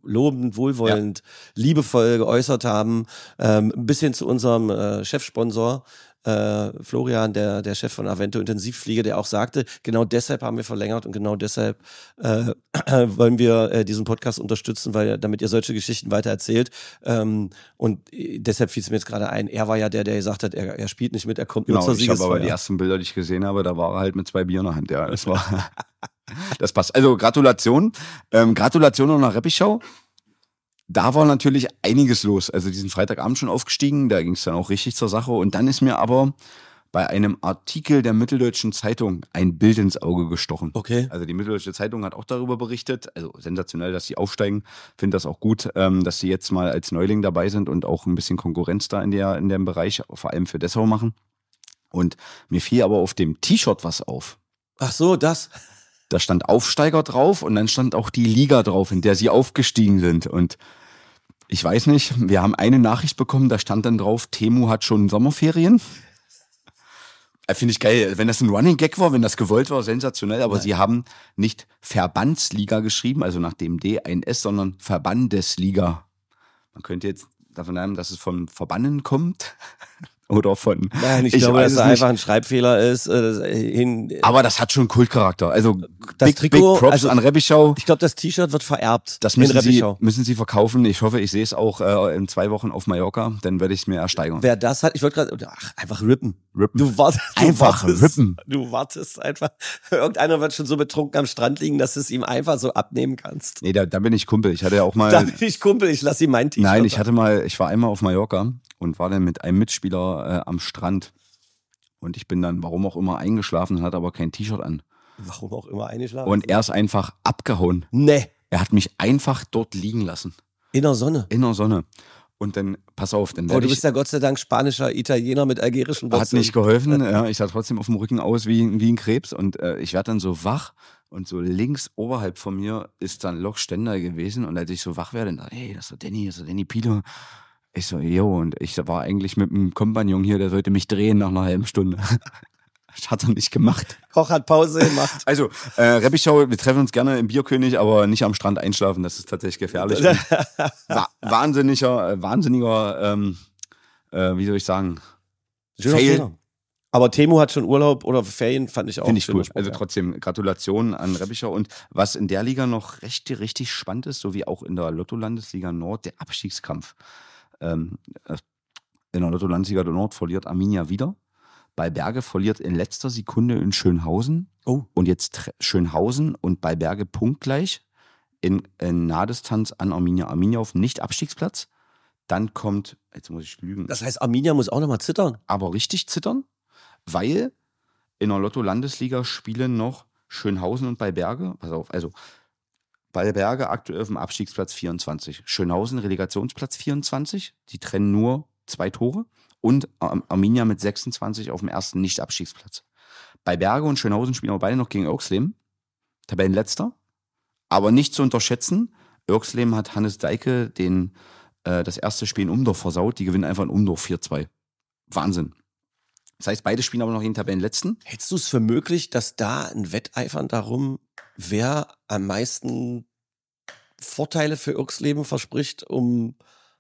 lobend, wohlwollend, liebevoll geäußert haben. Ein bisschen zu unserem Chefsponsor, Florian, der Chef von Avento Intensivpflege, der auch sagte, genau deshalb haben wir verlängert und genau deshalb wollen wir diesen Podcast unterstützen, damit ihr solche Geschichten weiter erzählt. Und deshalb fiel es mir jetzt gerade ein, er war ja der gesagt hat, er spielt nicht mit, er kommt nur zur Ich Siegesfeier. habe aber die ersten Bilder, die ich gesehen habe, da war er halt mit 2 Bier in der Hand. Ja, das war, das passt. Also Gratulation. Gratulation noch nach Reppichau. Da war natürlich einiges los. Also diesen Freitagabend schon aufgestiegen, da ging es dann auch richtig zur Sache. Und dann ist mir aber bei einem Artikel der Mitteldeutschen Zeitung ein Bild ins Auge gestochen. Okay. Also die Mitteldeutsche Zeitung hat auch darüber berichtet. Also sensationell, dass sie aufsteigen. Finde das auch gut, dass sie jetzt mal als Neuling dabei sind und auch ein bisschen Konkurrenz da in dem Bereich, vor allem für Dessau machen. Und mir fiel aber auf dem T-Shirt was auf. Ach so, das. Da stand Aufsteiger drauf und dann stand auch die Liga drauf, in der sie aufgestiegen sind. Und ich weiß nicht, wir haben eine Nachricht bekommen, da stand dann drauf, Temu hat schon Sommerferien. Finde ich geil, wenn das ein Running Gag war, wenn das gewollt war, sensationell. Aber sie haben nicht Verbandsliga geschrieben, also nach dem D ein S, sondern Verbandesliga. Man könnte jetzt davon nehmen, dass es von Verbannen kommt. Oder von. Nein, ich glaube, dass es einfach ein Schreibfehler ist. Aber das hat schon Kultcharakter. Also das big Trikot, Props an Reppichau. Ich glaube, das T-Shirt wird vererbt. Das müssen sie verkaufen. Ich hoffe, ich sehe es auch in 2 Wochen auf Mallorca. Dann werde ich es mir ersteigern. Wer das hat, ich wollte gerade, einfach rippen. Rippen. Du wartest einfach. Irgendeiner wird schon so betrunken am Strand liegen, dass du es ihm einfach so abnehmen kannst. Nee, da bin ich Kumpel. Ich hatte ja auch mal. Da bin ich Kumpel, ich lasse ihm mein T-Shirt. Nein, ich war einmal auf Mallorca und war dann mit einem Mitspieler am Strand. Und ich bin dann, warum auch immer, eingeschlafen und hatte aber kein T-Shirt an. Warum auch immer eingeschlafen? Und er ist einfach abgehauen. Nee. Er hat mich einfach dort liegen lassen. In der Sonne? In der Sonne. Und dann, pass auf, dann du bist ja Gott sei Dank spanischer Italiener mit algerischen Wurzeln. Hat nicht geholfen. Ja, ich sah trotzdem auf dem Rücken aus wie ein Krebs. Und ich werde dann so wach. Und so links oberhalb von mir ist dann Lok Stender gewesen. Und als ich so wach werde, dann dachte ich, hey, das ist Danny Pieter. Ich so, jo, und ich war eigentlich mit einem Kompagnon hier, der sollte mich drehen nach einer halben Stunde. Das hat er nicht gemacht. Koch hat Pause gemacht. Also, Reppichau, wir treffen uns gerne im Bierkönig, aber nicht am Strand einschlafen, das ist tatsächlich gefährlich. Wahnsinniger, wie soll ich sagen, Fail. Aber Temu hat schon Urlaub oder Ferien, fand ich auch. Finde ich cool. Also trotzdem Gratulation an Reppichau. Und was in der Liga noch richtig spannend ist, so wie auch in der Lotto-Landesliga Nord, der Abstiegskampf. In der Lotto-Landesliga Nord verliert Arminia wieder. Ballberge verliert in letzter Sekunde in Schönhausen. Oh. Und jetzt Schönhausen und Ballberge punktgleich in Nahdistanz an Arminia. Arminia auf Nicht-Abstiegsplatz. Dann kommt, jetzt muss ich lügen. Das heißt, Arminia muss auch nochmal zittern. Aber richtig zittern, weil in der Lotto-Landesliga spielen noch Schönhausen und Ballberge. Pass auf, also Ballberge aktuell auf dem Abstiegsplatz 24. Schönhausen Relegationsplatz 24. Die trennen nur 2 Tore. Und Arminia mit 26 auf dem ersten Nicht-Abstiegsplatz. Ballberge und Schönhausen spielen aber beide noch gegen Oerxleben. Tabellenletzter. Aber nicht zu unterschätzen, Oerxleben hat Hannes Deike das erste Spiel in Umdorf versaut. Die gewinnen einfach in Umdorf 4-2. Wahnsinn. Das heißt, beide spielen aber noch den Tabellenletzten. Hättest du es für möglich, dass da ein Wetteifern darum, wer am meisten Vorteile für Oerxleben verspricht, um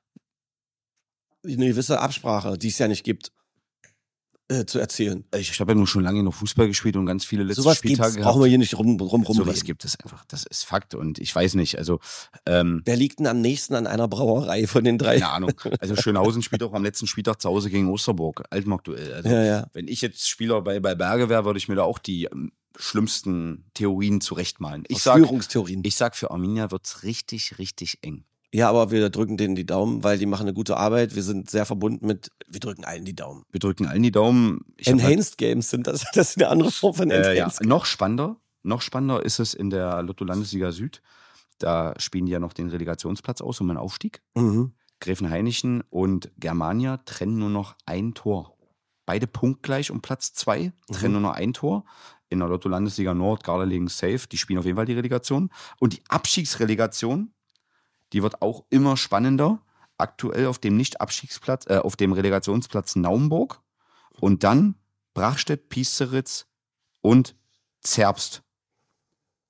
eine gewisse Absprache, die es ja nicht gibt, zu erzählen? Ich habe ja nur schon lange noch Fußball gespielt und ganz viele letzte Sowas Spieltage gehabt. Brauchen wir hier nicht rumreden. Sowas gibt es einfach. Das ist Fakt und ich weiß nicht. Also wer liegt denn am nächsten an einer Brauerei von den 3? Keine Ahnung. Also Schönhausen spielt auch am letzten Spieltag zu Hause gegen Osterburg. Altmarkt-Duell. Also wenn ich jetzt Spieler bei Berge wäre, würde ich mir da auch die schlimmsten Theorien zurechtmalen. Ich sag, für Arminia wird's richtig eng. Ja, aber wir drücken denen die Daumen, weil die machen eine gute Arbeit. Wir sind sehr verbunden wir drücken allen die Daumen. Wir drücken allen die Daumen. Enhanced Games sind das ist eine andere Form von Enhanced Games. Noch spannender ist es in der Lotto-Landesliga Süd. Da spielen die ja noch den Relegationsplatz aus um einen Aufstieg. Mhm. Gräfenhainichen und Germania trennen nur noch 1 Tor. Beide punktgleich um Platz 2, trennen nur noch 1 Tor. In der Lotto-Landesliga Nord, Gardelegen safe, die spielen auf jeden Fall die Relegation. Und die Abstiegsrelegation, die wird auch immer spannender. Aktuell auf dem Nicht-Abstiegsplatz, auf dem Relegationsplatz Naumburg. Und dann Brachstedt, Piesteritz und Zerbst.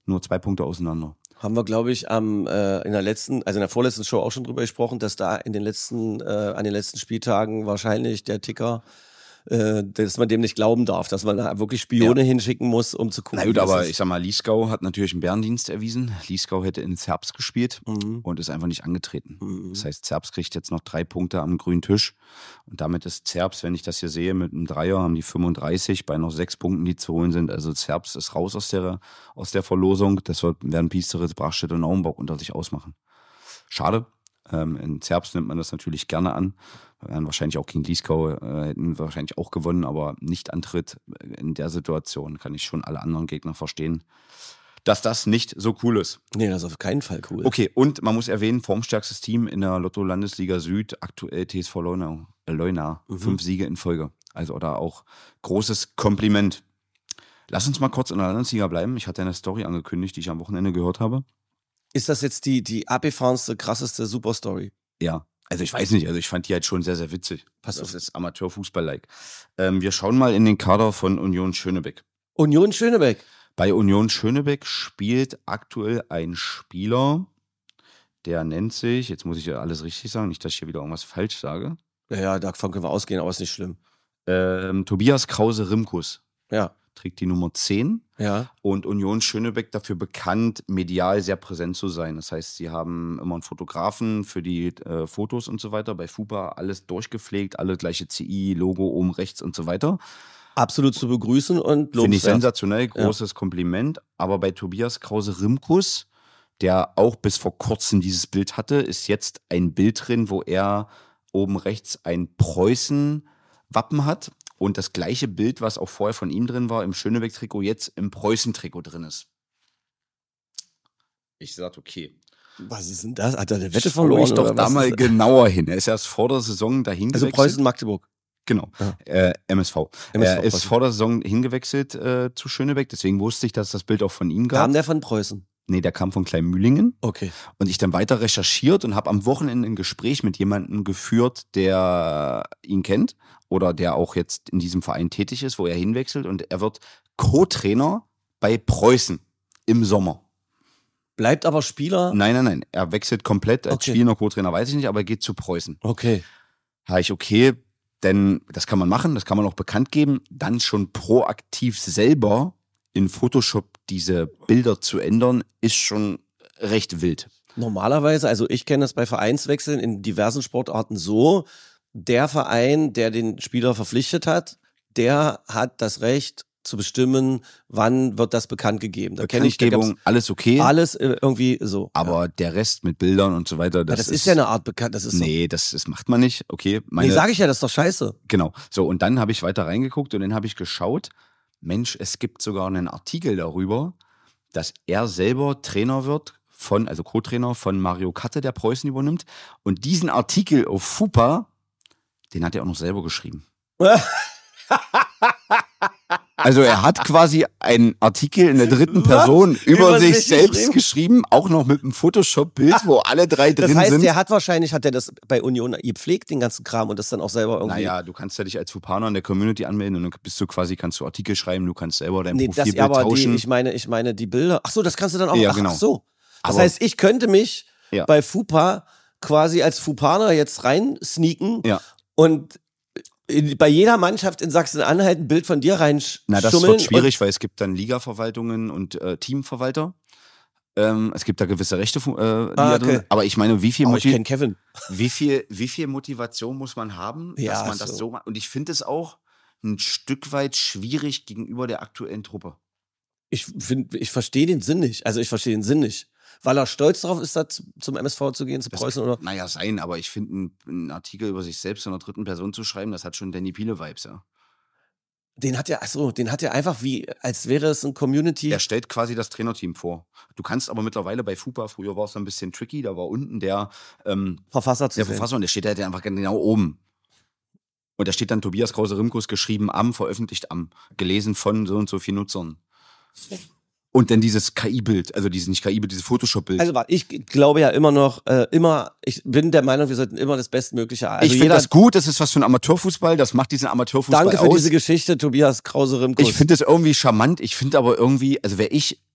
Nur 2 Punkte auseinander. Haben wir, glaube ich, in der vorletzten Show auch schon drüber gesprochen, dass da an den letzten Spieltagen wahrscheinlich der Ticker, dass man dem nicht glauben darf, dass man da wirklich Spione hinschicken muss, um zu gucken. Na gut, aber ich sag mal, Liesgau hat natürlich einen Bärendienst erwiesen. Liesgau hätte in Zerbst gespielt und ist einfach nicht angetreten. Das heißt, Zerbst kriegt jetzt noch 3 Punkte am grünen Tisch. Und damit ist Zerbst, wenn ich das hier sehe, mit einem Dreier haben die 35 bei noch 6 Punkten, die zu holen sind. Also Zerbst ist raus aus der Verlosung. Das werden Piesteritz, Brachstedt und Naumburg unter sich ausmachen. Schade. In Zerbst nimmt man das natürlich gerne an. Wir werden wahrscheinlich auch gegen Liesgau hätten wahrscheinlich auch gewonnen, aber nicht Antritt in der Situation kann ich schon alle anderen Gegner verstehen, dass das nicht so cool ist. Nee, das ist auf keinen Fall cool. Okay, und man muss erwähnen, formstärkstes Team in der Lotto-Landesliga Süd, aktuell TSV Leuna. 5 Siege in Folge. Also da auch großes Kompliment. Lass uns mal kurz in der Landesliga bleiben. Ich hatte eine Story angekündigt, die ich am Wochenende gehört habe. Ist das jetzt die abgefahrenste, krasseste Superstory? Ja, also ich weiß nicht, also ich fand die halt schon sehr, sehr witzig. Pass auf. Das ist Amateurfußball-like. Wir schauen mal in den Kader von Union Schönebeck. Union Schönebeck? Bei Union Schönebeck spielt aktuell ein Spieler, der nennt sich, jetzt muss ich ja alles richtig sagen, nicht, dass ich hier wieder irgendwas falsch sage. Ja, davon können wir ausgehen, aber ist nicht schlimm. Tobias Krause-Rimkus. Ja. Trägt die Nummer 10. Ja. Und Union Schönebeck dafür bekannt, medial sehr präsent zu sein. Das heißt, sie haben immer einen Fotografen für die Fotos und so weiter. Bei FUPA alles durchgepflegt, alle gleiche CI, Logo oben rechts und so weiter. Absolut zu begrüßen und lobenswert. Finde ich sensationell, großes Kompliment. Aber bei Tobias Krause-Rimkus, der auch bis vor kurzem dieses Bild hatte, ist jetzt ein Bild drin, wo er oben rechts ein Preußen-Wappen hat. Und das gleiche Bild, was auch vorher von ihm drin war, im Schönebeck-Trikot, jetzt im Preußen-Trikot drin ist. Ich sagte, okay. Was ist denn das? Hat er eine Wette verloren? Schau ich doch da mal genauer hin. Er ist erst vor der Saison dahin gewechselt. Also Preußen-Magdeburg. Genau, MSV. Er ist vor der Saison hingewechselt zu Schönebeck, deswegen wusste ich, dass das Bild auch von ihm gab. Kam der von Preußen? Nee, der kam von Kleinmühlingen. Okay. Und ich dann weiter recherchiert und habe am Wochenende ein Gespräch mit jemandem geführt, der ihn kennt oder der auch jetzt in diesem Verein tätig ist, wo er hinwechselt. Und er wird Co-Trainer bei Preußen im Sommer. Bleibt aber Spieler? Nein. Er wechselt komplett. Als Spieler, Co-Trainer weiß ich nicht, aber er geht zu Preußen. Okay. Denn das kann man machen, das kann man auch bekannt geben. Dann schon proaktiv selber in Photoshop diese Bilder zu ändern, ist schon recht wild. Normalerweise, also ich kenne das bei Vereinswechseln in diversen Sportarten so, der Verein, der den Spieler verpflichtet hat, der hat das Recht zu bestimmen, wann wird das bekannt gegeben. Da kenne ich alles okay. Alles irgendwie so. Aber der Rest mit Bildern und so weiter, das ist ja eine Art bekannt. Das macht man nicht. Okay. Sage ich ja, das ist doch scheiße. Genau. So, und dann habe ich weiter reingeguckt und dann habe ich geschaut, Mensch, es gibt sogar einen Artikel darüber, dass er selber Trainer wird also Co-Trainer von Mario Katte, der Preußen übernimmt. Und diesen Artikel auf FUPA, den hat er auch noch selber geschrieben. Also er hat quasi einen Artikel in der dritten Person über sich selbst geschrieben, auch noch mit einem Photoshop-Bild, wo alle 3 drin sind. Das heißt, der hat das bei Union gepflegt, den ganzen Kram, und das dann auch selber irgendwie... Naja, du kannst ja dich als FUPaner in der Community anmelden und dann kannst du Artikel schreiben, du kannst selber dein Profilbild tauschen. Ich meine die Bilder... Ach so, das kannst du dann auch... Ja, genau. Ach so. Das heißt, ich könnte mich bei FUPA quasi als FUPaner jetzt rein sneaken und bei jeder Mannschaft in Sachsen-Anhalt ein Bild von dir reinschummeln. Na, das wird schwierig, weil es gibt dann Ligaverwaltungen und Teamverwalter. Es gibt da gewisse Rechte drin. Aber ich meine, ich kenne Kevin. Wie viel Motivation muss man haben, dass man das so macht? Und ich finde es auch ein Stück weit schwierig gegenüber der aktuellen Truppe. Ich verstehe den Sinn nicht. Also ich verstehe den Sinn nicht. Weil er stolz darauf ist, da zum MSV zu gehen, zu Preußen, oder? Naja, sein, aber ich finde, einen Artikel über sich selbst in der dritten Person zu schreiben, das hat schon Danny Piele-Vibes, ja. Den hat er einfach als wäre es ein Community. Er stellt quasi das Trainerteam vor. Du kannst aber mittlerweile bei FUPA, früher war es ein bisschen tricky, da war unten der Verfasser und der steht halt einfach genau oben. Und da steht dann Tobias Krause-Rimkus geschrieben veröffentlicht gelesen von so und so vielen Nutzern. Und dann dieses KI-Bild, also dieses Photoshop-Bild. Also ich glaube ja immer noch, ich bin der Meinung, wir sollten immer das Bestmögliche. Also ich finde das gut, das ist was für ein Amateurfußball, das macht diesen Amateurfußball aus. Danke für diese Geschichte, Tobias Krause-Rimkus. Ich finde das irgendwie charmant, ich finde aber irgendwie, also wäre ich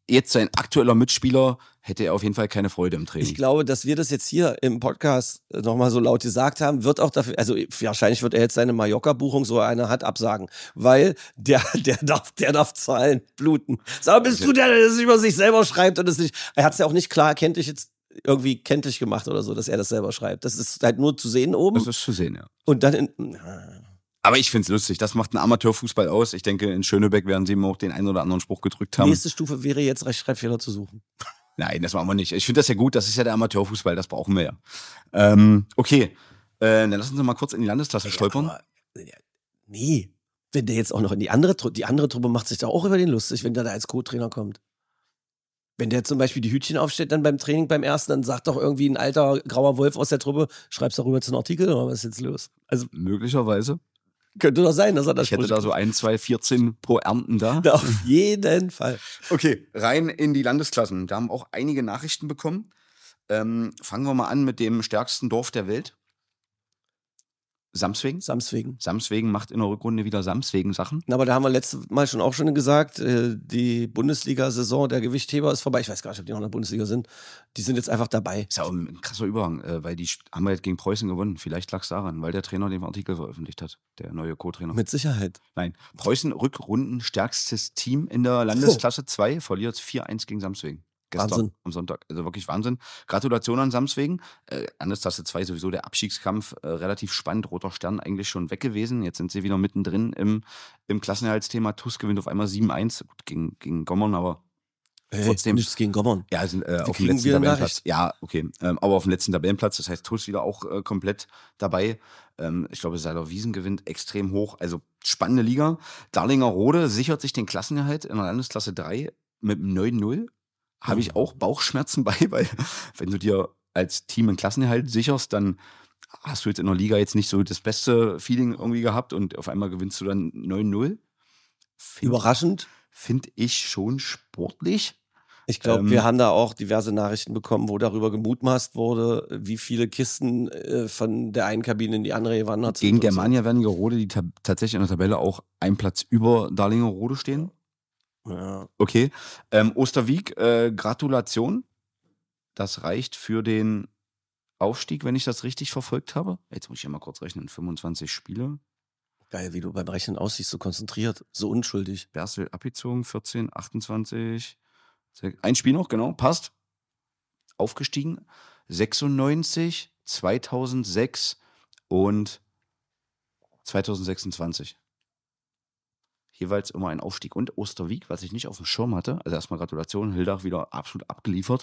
jetzt sein aktueller Mitspieler, hätte er auf jeden Fall keine Freude im Training. Ich glaube, dass wir das jetzt hier im Podcast nochmal so laut gesagt haben, wird auch dafür, also wahrscheinlich wird er jetzt seine Mallorca-Buchung, so eine hat, absagen, weil der darf Zahlen bluten. Sag, bist du der das über sich selber schreibt und es nicht, er hat es ja auch nicht klar kenntlich gemacht oder so, dass er das selber schreibt. Das ist halt nur zu sehen oben. Das ist zu sehen, ja. Und dann Aber ich find's lustig, das macht einen Amateurfußball aus. Ich denke, in Schönebeck werden sie ihm auch den einen oder anderen Spruch gedrückt haben. Nächste Stufe wäre jetzt Rechtschreibfehler zu suchen. Nein, das machen wir nicht. Ich finde das ja gut, das ist ja der Amateurfußball, das brauchen wir ja. Okay, dann lassen Sie mal kurz in die Landesklasse stolpern. Aber, nee, wenn der jetzt auch noch in die andere Truppe macht sich da auch über den lustig, wenn der da als Co-Trainer kommt. Wenn der zum Beispiel die Hütchen aufstellt dann beim Training beim ersten, dann sagt doch irgendwie ein alter grauer Wolf aus der Truppe, schreibst darüber jetzt einen Artikel oder was ist jetzt los? Also Möglicherweise. könnte doch sein, dass er das Ich hätte da so 1, 2, 14 pro Ernten da. Auf jeden Fall. Okay, rein in die Landesklassen. Da haben auch einige Nachrichten bekommen. Fangen wir mal an mit dem stärksten Dorf der Welt. Samswegen. Samswegen macht in der Rückrunde wieder Samswegen-Sachen. Aber da haben wir letztes Mal schon gesagt, die Bundesliga-Saison der Gewichtheber ist vorbei. Ich weiß gar nicht, ob die noch in der Bundesliga sind. Die sind jetzt einfach dabei. Ist ja auch ein krasser Übergang, weil die haben wir jetzt gegen Preußen gewonnen. Vielleicht lag es daran, weil der Trainer den Artikel veröffentlicht hat. Der neue Co-Trainer. Mit Sicherheit. Nein, Preußen Rückrunden stärkstes Team in der Landesklasse 2, verliert 4-1 gegen Samswegen. Gestern Wahnsinn. am Sonntag. Also wirklich Wahnsinn. Gratulation an Samswegen. Landesklasse 2 sowieso der Abstiegskampf relativ spannend. Roter Stern eigentlich schon weg gewesen. Jetzt sind sie wieder mittendrin im Klassenerhaltsthema. TuS gewinnt auf einmal 7-1. Gut, gegen Gommern, aber trotzdem. Nichts gegen Gommern. Ja, sind auf dem letzten Tabellenplatz. Ja, okay. Aber auf dem letzten Tabellenplatz. Das heißt, TuS wieder auch komplett dabei. Ich glaube, Seiler-Wiesen gewinnt extrem hoch. Also spannende Liga. Darlingerode sichert sich den Klassenerhalt in der Landesklasse 3 mit einem 9-0. Habe ich auch Bauchschmerzen bei, weil wenn du dir als Team einen Klassenerhalt sicherst, dann hast du jetzt in der Liga jetzt nicht so das beste Feeling irgendwie gehabt und auf einmal gewinnst du dann 9-0. Überraschend. Finde ich schon sportlich. Ich glaube, wir haben da auch diverse Nachrichten bekommen, wo darüber gemutmaßt wurde, wie viele Kisten von der einen Kabine in die andere gewandert sind. Gegen Germania Wernigerode, die tatsächlich in der Tabelle auch einen Platz über Darlingerode stehen. Ja. Okay. Osterwieck, Gratulation. Das reicht für den Aufstieg, wenn ich das richtig verfolgt habe. Jetzt muss ich ja mal kurz rechnen. 25 Spiele. Geil, wie du beim Rechnen aussiehst, so konzentriert, so unschuldig. Berzel abgezogen, 14, 28. Ein Spiel noch, genau, passt. Aufgestiegen. 96, 2006 und 2026. Jeweils immer ein Aufstieg. Und Osterwieck, was ich nicht auf dem Schirm hatte, also erstmal Gratulation, Hildach wieder absolut abgeliefert,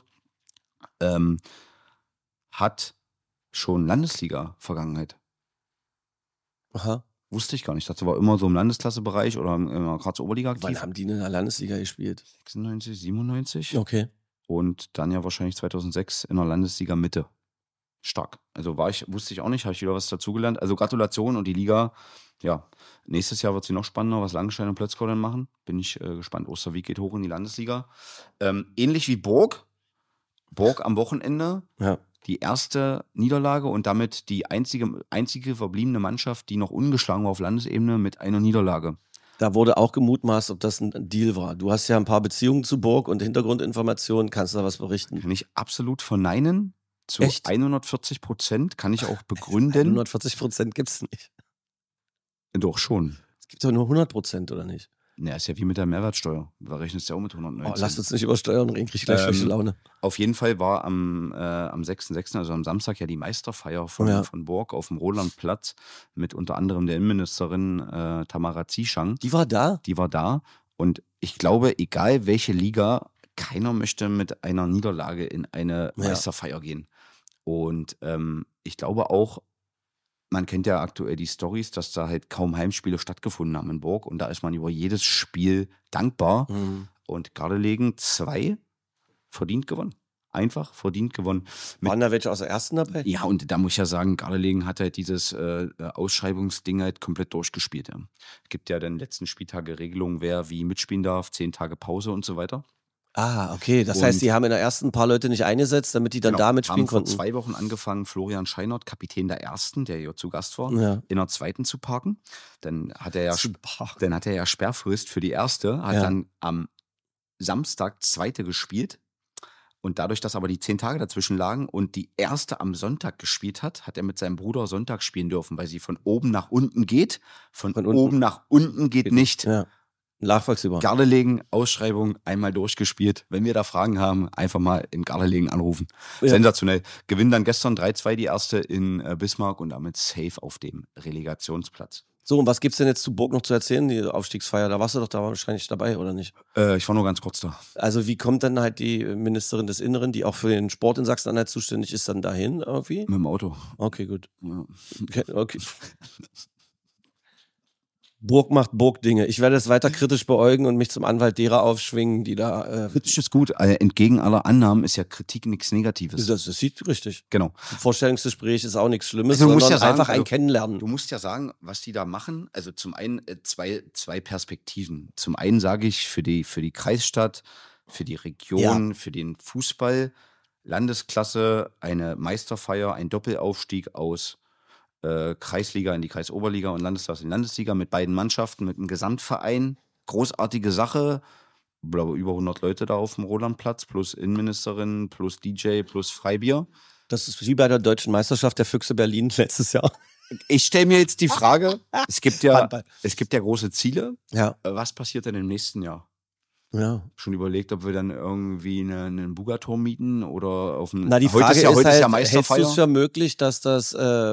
hat schon Landesliga-Vergangenheit. Aha. Wusste ich gar nicht. Das war immer so im Landesklassebereich oder gerade zur Oberliga aktiv. Wann haben die in der Landesliga gespielt? 96, 97. Okay. Und dann ja wahrscheinlich 2006 in der Landesliga Mitte. Stark. Also wusste ich auch nicht, habe ich wieder was dazugelernt. Also Gratulation und die Liga, ja, nächstes Jahr wird sie noch spannender, was Langenstein und Plötzkau dann machen. Bin ich gespannt. Osterwieck geht hoch in die Landesliga. Ähnlich wie Burg. Burg am Wochenende. Ja. Die erste Niederlage und damit die einzige verbliebene Mannschaft, die noch ungeschlagen war auf Landesebene mit einer Niederlage. Da wurde auch gemutmaßt, ob das ein Deal war. Du hast ja ein paar Beziehungen zu Burg und Hintergrundinformationen. Kannst du da was berichten? Kann ich absolut verneinen. Zu Echt? 140% kann ich auch begründen. 140% gibt es nicht. Doch schon. Es gibt doch nur 100%, oder nicht? Ja, ist ja wie mit der Mehrwertsteuer. Da rechnest du ja auch mit 119. Oh, lass uns nicht über Steuern reden, krieg ich gleich schlechte Laune. Auf jeden Fall war am 6.6., also am Samstag, ja die Meisterfeier von Burg auf dem Rolandplatz mit unter anderem der Innenministerin Tamara Zieschang. Die war da? Die war da und ich glaube, egal welche Liga, keiner möchte mit einer Niederlage in eine Meisterfeier gehen. Und ich glaube auch, man kennt ja aktuell die Storys, dass da halt kaum Heimspiele stattgefunden haben in Burg und da ist man über jedes Spiel dankbar. Mhm. Und Gardelegen 2 verdient gewonnen. Einfach verdient gewonnen. Waren da welche aus der ersten dabei? Ja, und da muss ich ja sagen, Gardelegen hat halt dieses Ausschreibungsding halt komplett durchgespielt. Ja. Es gibt ja dann letzten Spieltage Regelungen, wer wie mitspielen darf, 10 Tage Pause und so weiter. Ah, okay. Das heißt, die haben in der ersten ein paar Leute nicht eingesetzt, damit die dann da mitspielen konnten. Vor 2 Wochen angefangen, Florian Scheinert, Kapitän der ersten, der hier zu Gast war, in der zweiten zu parken. Dann hat er ja Sperrfrist für die erste, hat dann am Samstag zweite gespielt. Und dadurch, dass aber die 10 Tage dazwischen lagen und die erste am Sonntag gespielt hat, hat er mit seinem Bruder Sonntag spielen dürfen, weil sie von oben nach unten geht. Von oben nach unten geht nicht. Ja. Nachvollziehbar. Gardelegen, Ausschreibung, einmal durchgespielt. Wenn wir da Fragen haben, einfach mal in Gardelegen anrufen. Ja. Sensationell. Gewinnen dann gestern 3-2 die erste in Bismarck und damit safe auf dem Relegationsplatz. So, und was gibt's denn jetzt zu Burg noch zu erzählen, die Aufstiegsfeier? Da warst du doch da wahrscheinlich dabei, oder nicht? Ich war nur ganz kurz da. Also wie kommt dann halt die Ministerin des Inneren, die auch für den Sport in Sachsen-Anhalt zuständig ist, dann dahin irgendwie? Mit dem Auto. Okay, gut. Ja. Okay. Burg macht Burg-Dinge. Ich werde es weiter kritisch beäugen und mich zum Anwalt derer aufschwingen, die da... Kritisch ist gut. Entgegen aller Annahmen ist ja Kritik nichts Negatives. das sieht richtig. Genau. Ein Vorstellungsgespräch ist auch nichts Schlimmes, Also du musst sondern ja sagen, einfach ein also, Kennenlernen. Du musst ja sagen, was die da machen. Also zum einen zwei Perspektiven. Zum einen sage ich für die Kreisstadt, für die Region, für den Fußball, Landesklasse, eine Meisterfeier, ein Doppelaufstieg aus Kreisliga in die Kreisoberliga und Landesklasse in die Landesliga mit beiden Mannschaften, mit einem Gesamtverein. Großartige Sache. Über 100 Leute da auf dem Rolandplatz, plus Innenministerin, plus DJ, plus Freibier. Das ist wie bei der Deutschen Meisterschaft der Füchse Berlin letztes Jahr. Ich stelle mir jetzt die Frage, es gibt ja Handball. große Ziele. Ja. Was passiert denn im nächsten Jahr? Ja. Schon überlegt, ob wir dann irgendwie einen Bugaturm mieten oder auf einem... Na, die Frage ist halt, hältst Meisterfeier. du es für möglich, dass das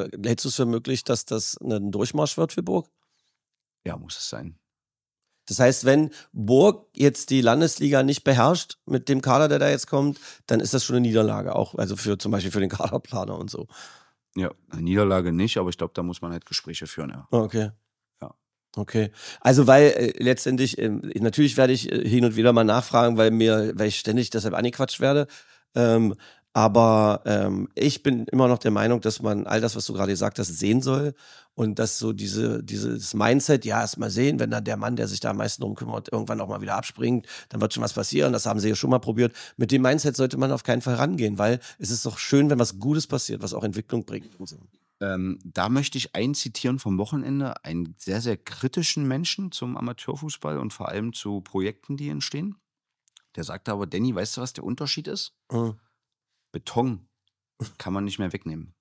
ein Durchmarsch wird für Burg? Ja, muss es sein. Das heißt, wenn Burg jetzt die Landesliga nicht beherrscht mit dem Kader, der da jetzt kommt, dann ist das schon eine Niederlage, auch also für zum Beispiel für den Kaderplaner und so. Ja, eine Niederlage nicht, aber ich glaube, da muss man halt Gespräche führen, ja. Okay. Ja. Okay. Also weil letztendlich, natürlich werde ich hin und wieder mal nachfragen, weil ich ständig deshalb angequatscht werde. Aber ich bin immer noch der Meinung, dass man all das, was du gerade gesagt hast, sehen soll. Und dass so dieses Mindset, ja, erst mal sehen, wenn dann der Mann, der sich da am meisten drum kümmert, irgendwann auch mal wieder abspringt, dann wird schon was passieren. Das haben sie ja schon mal probiert. Mit dem Mindset sollte man auf keinen Fall rangehen, weil es ist doch schön, wenn was Gutes passiert, was auch Entwicklung bringt und so. Da möchte ich einen zitieren vom Wochenende, einen sehr, sehr kritischen Menschen zum Amateurfußball und vor allem zu Projekten, die entstehen. Der sagte aber, Danny, weißt du, was der Unterschied ist? Beton kann man nicht mehr wegnehmen.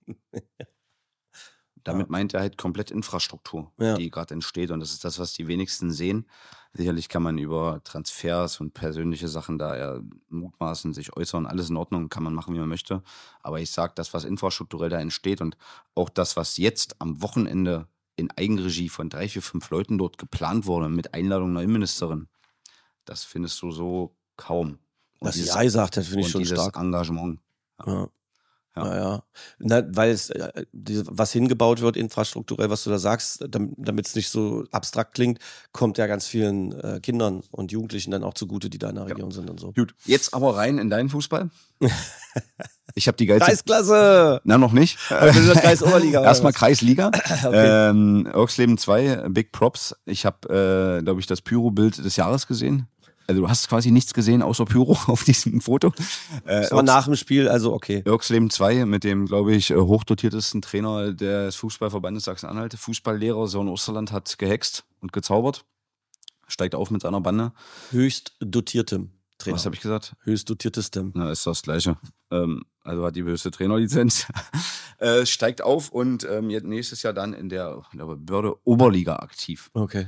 Damit meint er halt komplett Infrastruktur, die gerade entsteht. Und das ist das, was die wenigsten sehen. Sicherlich kann man über Transfers und persönliche Sachen da eher mutmaßen, sich äußern. Alles in Ordnung, kann man machen, wie man möchte. Aber ich sage, das, was infrastrukturell da entsteht und auch das, was jetzt am Wochenende in Eigenregie von 3, 4, 5 Leuten dort geplant wurde, mit Einladung einer Innenministerin, das findest du so kaum. Und was Jai sagt, das finde ich und schon dieses stark. Engagement. Ja. Naja, weil es was hingebaut wird infrastrukturell, was du da sagst, damit es nicht so abstrakt klingt, kommt ja ganz vielen Kindern und Jugendlichen dann auch zugute, die da in der Region sind und so. Gut, jetzt aber rein in deinen Fußball. Ich habe die geilste... Kreisklasse! Na, noch nicht. Kreisoberliga. Erstmal Kreisliga. Okay. Irksleben 2, Big Props. Ich habe, glaube ich, das Pyro-Bild des Jahres gesehen. Also du hast quasi nichts gesehen außer Pyro auf diesem Foto. Das war nach dem Spiel, also okay. Irksleben 2 mit dem, glaube ich, hochdotiertesten Trainer des Fußballverbandes Sachsen-Anhalt. Fußballlehrer Sören Osterland hat gehext und gezaubert. Steigt auf mit seiner Bande. Höchst dotiertem Trainer. Was habe ich gesagt? Höchst dotiertestem. Na, ist das Gleiche. Also hat die höchste Trainerlizenz. Steigt auf und nächstes Jahr dann in der Börde Oberliga aktiv. Okay.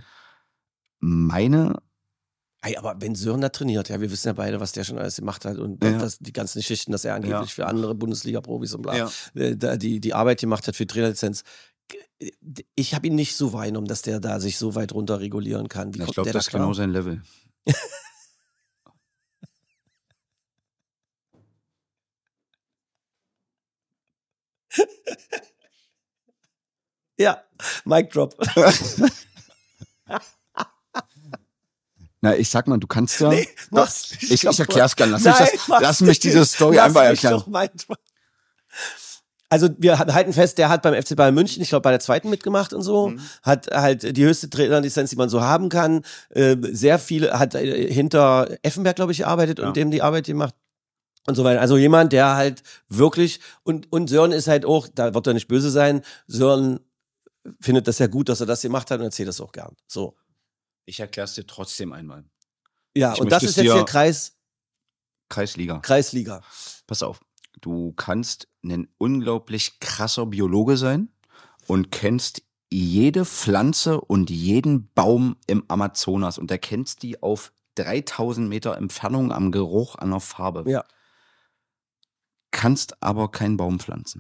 Aber wenn Sören da trainiert, ja, wir wissen ja beide, was der schon alles gemacht hat und die ganzen Geschichten, dass er angeblich für andere Bundesliga-Profis und bla, die Arbeit gemacht hat für Trainerlizenz. Ich habe ihn nicht so wahrgenommen, dass der da sich so weit runter regulieren kann. Ich glaube, das ist genau sein Level. Ja, Mic Drop. Na, ich sag mal, du kannst ja... Nee, ich erklär's gerne. Lass mich diese Story einfach erklären. Also wir halten fest, der hat beim FC Bayern München, ich glaube bei der zweiten mitgemacht und so, hat halt die höchste Trainerlizenz, die man so haben kann. Sehr viel, hat hinter Effenberg, glaube ich, gearbeitet und dem die Arbeit gemacht. Und so weiter. Also jemand, der halt wirklich, und Sören ist halt auch, da wird er nicht böse sein, Sören findet das ja gut, dass er das gemacht hat und erzählt das auch gern. So. Ich erkläre es dir trotzdem einmal. Ja, Ich und das möchte ist es jetzt dir- hier Kreisliga. Kreisliga. Pass auf, du kannst ein unglaublich krasser Biologe sein und kennst jede Pflanze und jeden Baum im Amazonas und erkennst die auf 3000 Meter Entfernung am Geruch, an der Farbe. Ja. Kannst aber keinen Baum pflanzen.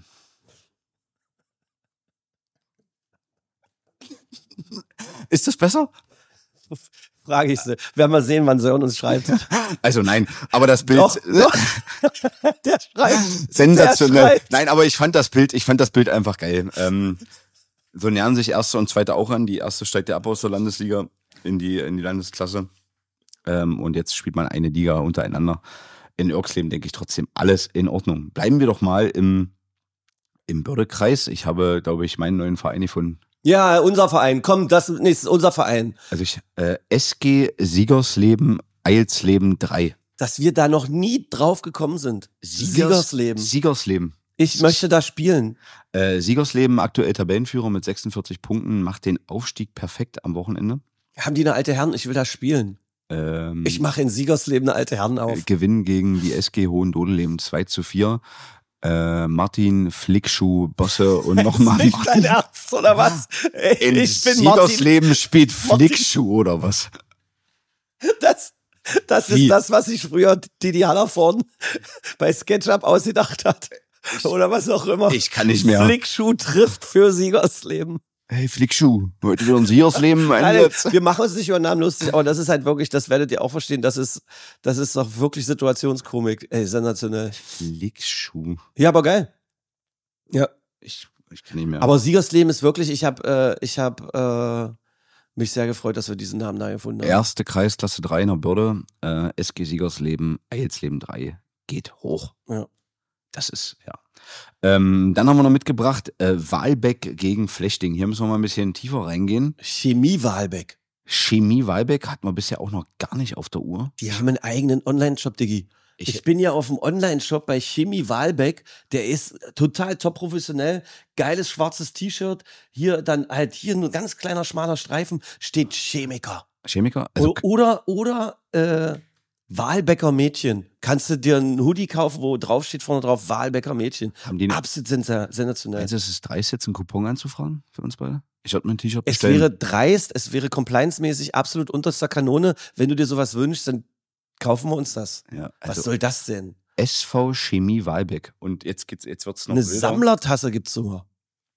Ist das besser? Frage ich sie. Werden wir sehen, wann Sören uns schreibt. Also nein, aber das Bild Doch. Der schreibt. sensationell. Der schreibt. Nein, aber ich fand das Bild einfach geil. So nähern sich erste und zweite auch an. Die erste steigt ja ab aus der Landesliga in die Landesklasse. Und jetzt spielt man eine Liga untereinander. In Irksleben denke ich trotzdem alles in Ordnung. Bleiben wir doch mal im Bördekreis. Ich habe, glaube ich, meinen neuen Verein gefunden. Ja, unser Verein. Komm, das ist unser Verein. Also SG Siegersleben, Eilsleben 3. Dass wir da noch nie drauf gekommen sind. Siegersleben. Siegersleben. Ich möchte da spielen. Siegersleben, aktuell Tabellenführer mit 46 Punkten, macht den Aufstieg perfekt am Wochenende. Haben die eine alte Herren? Ich will da spielen. Ich mache in Siegersleben eine alte Herren auf. Gewinn gegen die SG Hohendodeleben 2:4. Martin Flickschuh, Bosse und nochmal Nicht dein Ernst, oder was? Ey, In ich bin Martin. Siegersleben spielt Flickschuh oder was? Das Wie? ist das, was sich früher Didi Hallervorden bei SketchUp ausgedacht hat. Oder was auch immer. Ich kann nicht mehr. Flickschuh trifft für Siegersleben. Hey Flickschuh, heute wieder ein Siegersleben. Nein, wir machen uns nicht über Namen lustig, aber das ist halt wirklich, das werdet ihr auch verstehen, das ist doch wirklich Situationskomik. Ey, sensationell. Flickschuh. Ja, aber geil. Ja. Ich kann nicht mehr. Aber Siegersleben ist wirklich, ich hab mich sehr gefreut, dass wir diesen Namen da gefunden haben. Erste Kreisklasse 3 in der Börde, SG Siegersleben, Eilsleben 3, geht hoch. Ja. Das ist, ja. Dann haben wir noch mitgebracht, Wahlbeck gegen Flechting. Hier müssen wir mal ein bisschen tiefer reingehen. Chemie Wahlbeck. Chemie Wahlbeck hat man bisher auch noch gar nicht auf der Uhr. Die haben einen eigenen Online-Shop, Diggi. Ich bin ja auf dem Online-Shop bei Chemie Wahlbeck. Der ist total top professionell. Geiles schwarzes T-Shirt. Hier dann halt hier ein ganz kleiner schmaler Streifen steht Chemiker. Chemiker? Also, Oder Wahlbecker Mädchen. Kannst du dir einen Hoodie kaufen, wo drauf steht vorne drauf Wahlbecker Mädchen. haben die Absolut sensationell. Also ist es dreist, jetzt einen Coupon anzufragen für uns beide? Ich würde mir ein T-Shirt Es bestellen. wäre dreist, es wäre compliance-mäßig absolut unterster Kanone. Wenn du dir sowas wünschst, dann kaufen wir uns das. Ja, Was also soll das denn? SV Chemie Wahlbeck. Und jetzt wird's noch Eine wilder. Sammlertasse gibt's sogar.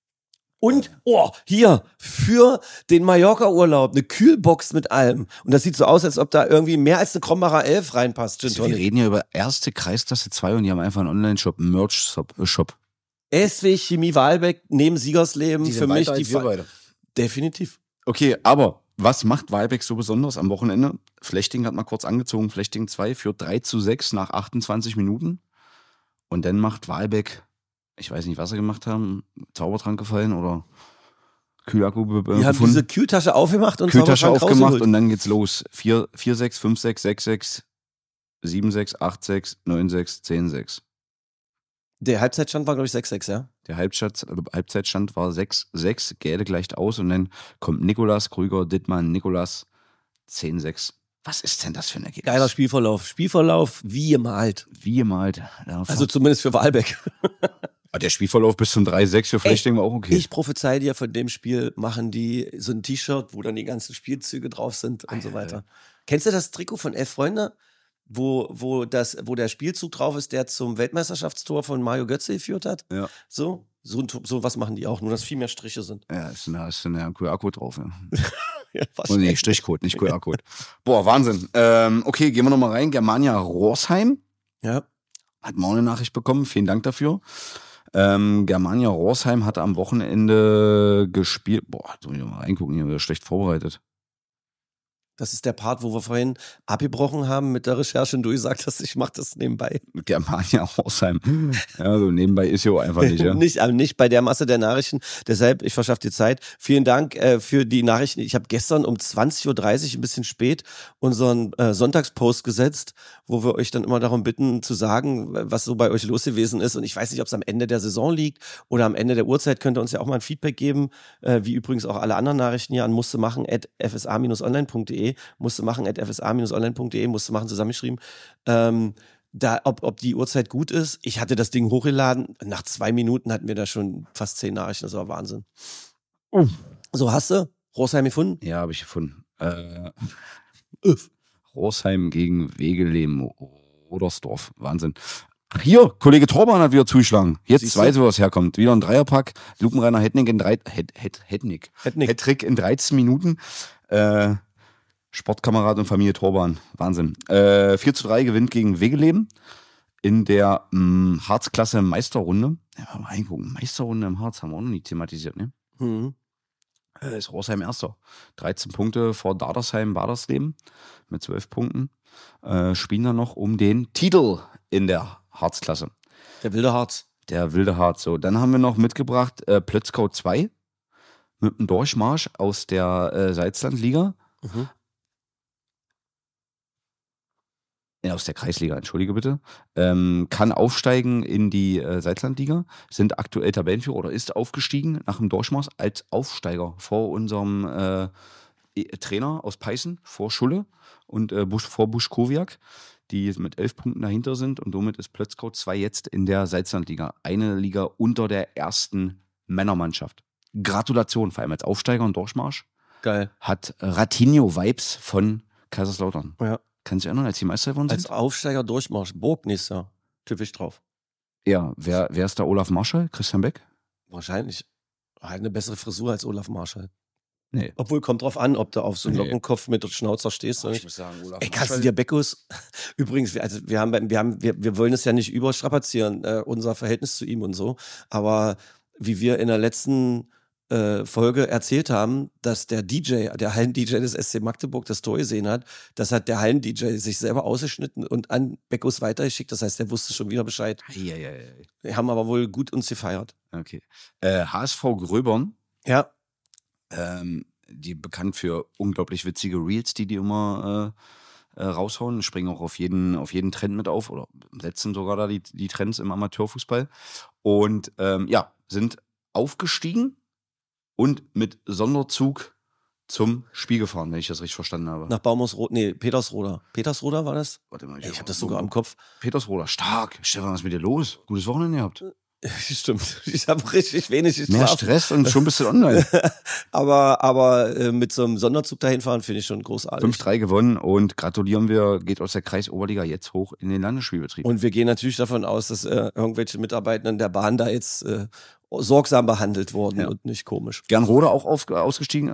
Und, hier, für den Mallorca-Urlaub, eine Kühlbox mit allem. Und das sieht so aus, als ob da irgendwie mehr als eine Krombacher 11 reinpasst. Gin Also wir Tonic. reden ja über erste Kreisklasse 2 und die haben einfach einen Online-Shop, einen Merch-Shop. SW Chemie Wahlbeck neben Siegersleben für mich die beide. Definitiv. Okay, aber was macht Wahlbeck so besonders am Wochenende? Flechting hat mal kurz angezogen, Flechting 2 führt 3:6 nach 28 Minuten. Und dann macht Wahlbeck, ich weiß nicht, was sie gemacht haben, Zaubertrank gefallen oder Kühlakku Die haben diese Kühltasche aufgemacht und Kühltasche Zaubertrank aufgemacht rausgeholt. und dann geht's los. 4-6, 5-6, 6-6, 7-6, 8-6, 9-6, 10-6. Der Halbzeitstand war, glaube ich, 6-6, ja? Der Halbzeitstand war 6-6, Gäde gleicht aus und dann kommt Nikolas, Krüger, Dittmann, Nikolas, 10-6. Was ist denn das für ein Ergebnis? Geiler Spielverlauf. Spielverlauf wie gemalt. Wie gemalt. Also zumindest für Wahlbeck. Der Spielverlauf bis zum 3-6 für Flechting war auch okay. Ich prophezei dir, von dem Spiel machen die so ein T-Shirt, wo dann die ganzen Spielzüge drauf sind und so weiter. Kennst du das Trikot von 11 Freunde? Wo der Spielzug drauf ist, der zum Weltmeisterschaftstor von Mario Götze geführt hat? Ja. So was machen die auch, nur dass viel mehr Striche sind. Ja, ist ein QR-Code drauf. Ja. Ja, Oh nee, Strichcode, nicht QR-Code. Boah, Wahnsinn. Okay, gehen wir nochmal rein. Germania Rorsheim. Ja. Hat man auch eine Nachricht bekommen. Vielen Dank dafür. Germania Rorsheim hatte am Wochenende gespielt. Boah, soll ich mal reingucken, hier wieder schlecht vorbereitet. Das ist der Part, wo wir vorhin abgebrochen haben mit der Recherche und du gesagt hast, ich mache das nebenbei. Germania Rorsheim. Ja, so nebenbei ist ja einfach nicht, ja. nicht bei der Masse der Nachrichten. Deshalb, ich verschaffe dir Zeit. Vielen Dank für die Nachrichten. Ich habe gestern um 20:30 Uhr, ein bisschen spät, unseren Sonntagspost gesetzt, wo wir euch dann immer darum bitten, zu sagen, was so bei euch los gewesen ist. Und ich weiß nicht, ob es am Ende der Saison liegt oder am Ende der Uhrzeit. Könnt ihr uns ja auch mal ein Feedback geben, wie übrigens auch alle anderen Nachrichten hier an musstemachen@fsa-online.de. fsa-online.de, musste machen, @fsa-online.de, musste machen, zusammengeschrieben. Ob die Uhrzeit gut ist. Ich hatte das Ding hochgeladen. Nach 2 Minuten hatten wir da schon fast 10 Nachrichten. Das war Wahnsinn. So, hast du Rosheim gefunden? Ja, habe ich gefunden. Rosheim gegen Wegelem, Odersdorf. Wahnsinn. Hier, Kollege Torban hat wieder zugeschlagen. Jetzt weißt du, wo es herkommt. Wieder ein Dreierpack. Lupenreiner Hednick Hattrick in 13 Minuten. Sportkamerad und Familie Torban. Wahnsinn. 4:3 gewinnt gegen Wegelem in der Harzklasse Meisterrunde. Ja, mal reingucken. Meisterrunde im Harz haben wir auch noch nie thematisiert, ne? Mhm. Ist Rosheim Erster. 13 Punkte vor Dardersheim-Badersleben mit 12 Punkten. Spielen dann noch um den Titel in der Harzklasse. Der wilde Harz. Der wilde Harz. So, dann haben wir noch mitgebracht Plötzkau 2 mit einem Durchmarsch aus der Salzlandliga. Mhm. Aus der Kreisliga, entschuldige bitte. Kann aufsteigen in die Salzlandliga, sind aktuell Tabellenführer oder ist aufgestiegen nach dem Durchmarsch als Aufsteiger vor unserem Trainer aus Peißen, vor Schulle und vor Buschkowiak, die mit 11 Punkten dahinter sind und somit ist Plötzkau 2 jetzt in der Salzlandliga. Eine Liga unter der ersten Männermannschaft. Gratulation, vor allem als Aufsteiger und Durchmarsch. Geil. Hat Ratinho-Vibes von Kaiserslautern. Ja. Kannst du dich erinnern, als die Meister geworden sind? Als Aufsteiger Durchmarsch. Burg nächstes Jahr. Typisch drauf. Ja, wer ist da Olaf Marschall? Christian Beck? Wahrscheinlich. Halt eine bessere Frisur als Olaf Marschall. Nee. Obwohl, kommt drauf an, ob du auf so einen Lockenkopf mit Schnauzer stehst oder Ich nicht. muss sagen, Olaf Ey, kannst du dir Beckus? Übrigens, wir wollen es ja nicht überstrapazieren, unser Verhältnis zu ihm und so. Aber wie wir in der letzten Folge erzählt haben, dass der Hallen-DJ des SC Magdeburg das Tor gesehen hat, das hat der Hallen-DJ sich selber ausgeschnitten und an Beckus weitergeschickt. Das heißt, der wusste schon wieder Bescheid. Ja. Wir haben aber wohl gut uns gefeiert. Okay. HSV Gröbern, Ja. die bekannt für unglaublich witzige Reels, die immer raushauen, springen auch auf jeden Trend mit auf oder setzen sogar da die Trends im Amateurfußball und sind aufgestiegen und mit Sonderzug zum Spiel gefahren, wenn ich das richtig verstanden habe. Nach Petersroda. Petersroda war das? Warte mal, Ich habe das sogar im Kopf. Petersroda, stark. Stefan, was ist mit dir los? Gutes Wochenende gehabt. Stimmt. Ich habe richtig wenig geschlafen. Mehr Stress und schon bist du online. aber mit so einem Sonderzug dahin fahren, finde ich schon großartig. 5:3 gewonnen und gratulieren wir, geht aus der Kreisoberliga jetzt hoch in den Landesspielbetrieb. Und wir gehen natürlich davon aus, dass irgendwelche Mitarbeitenden der Bahn da jetzt sorgsam behandelt wurden und nicht komisch. Gernrode auch ausgestiegen.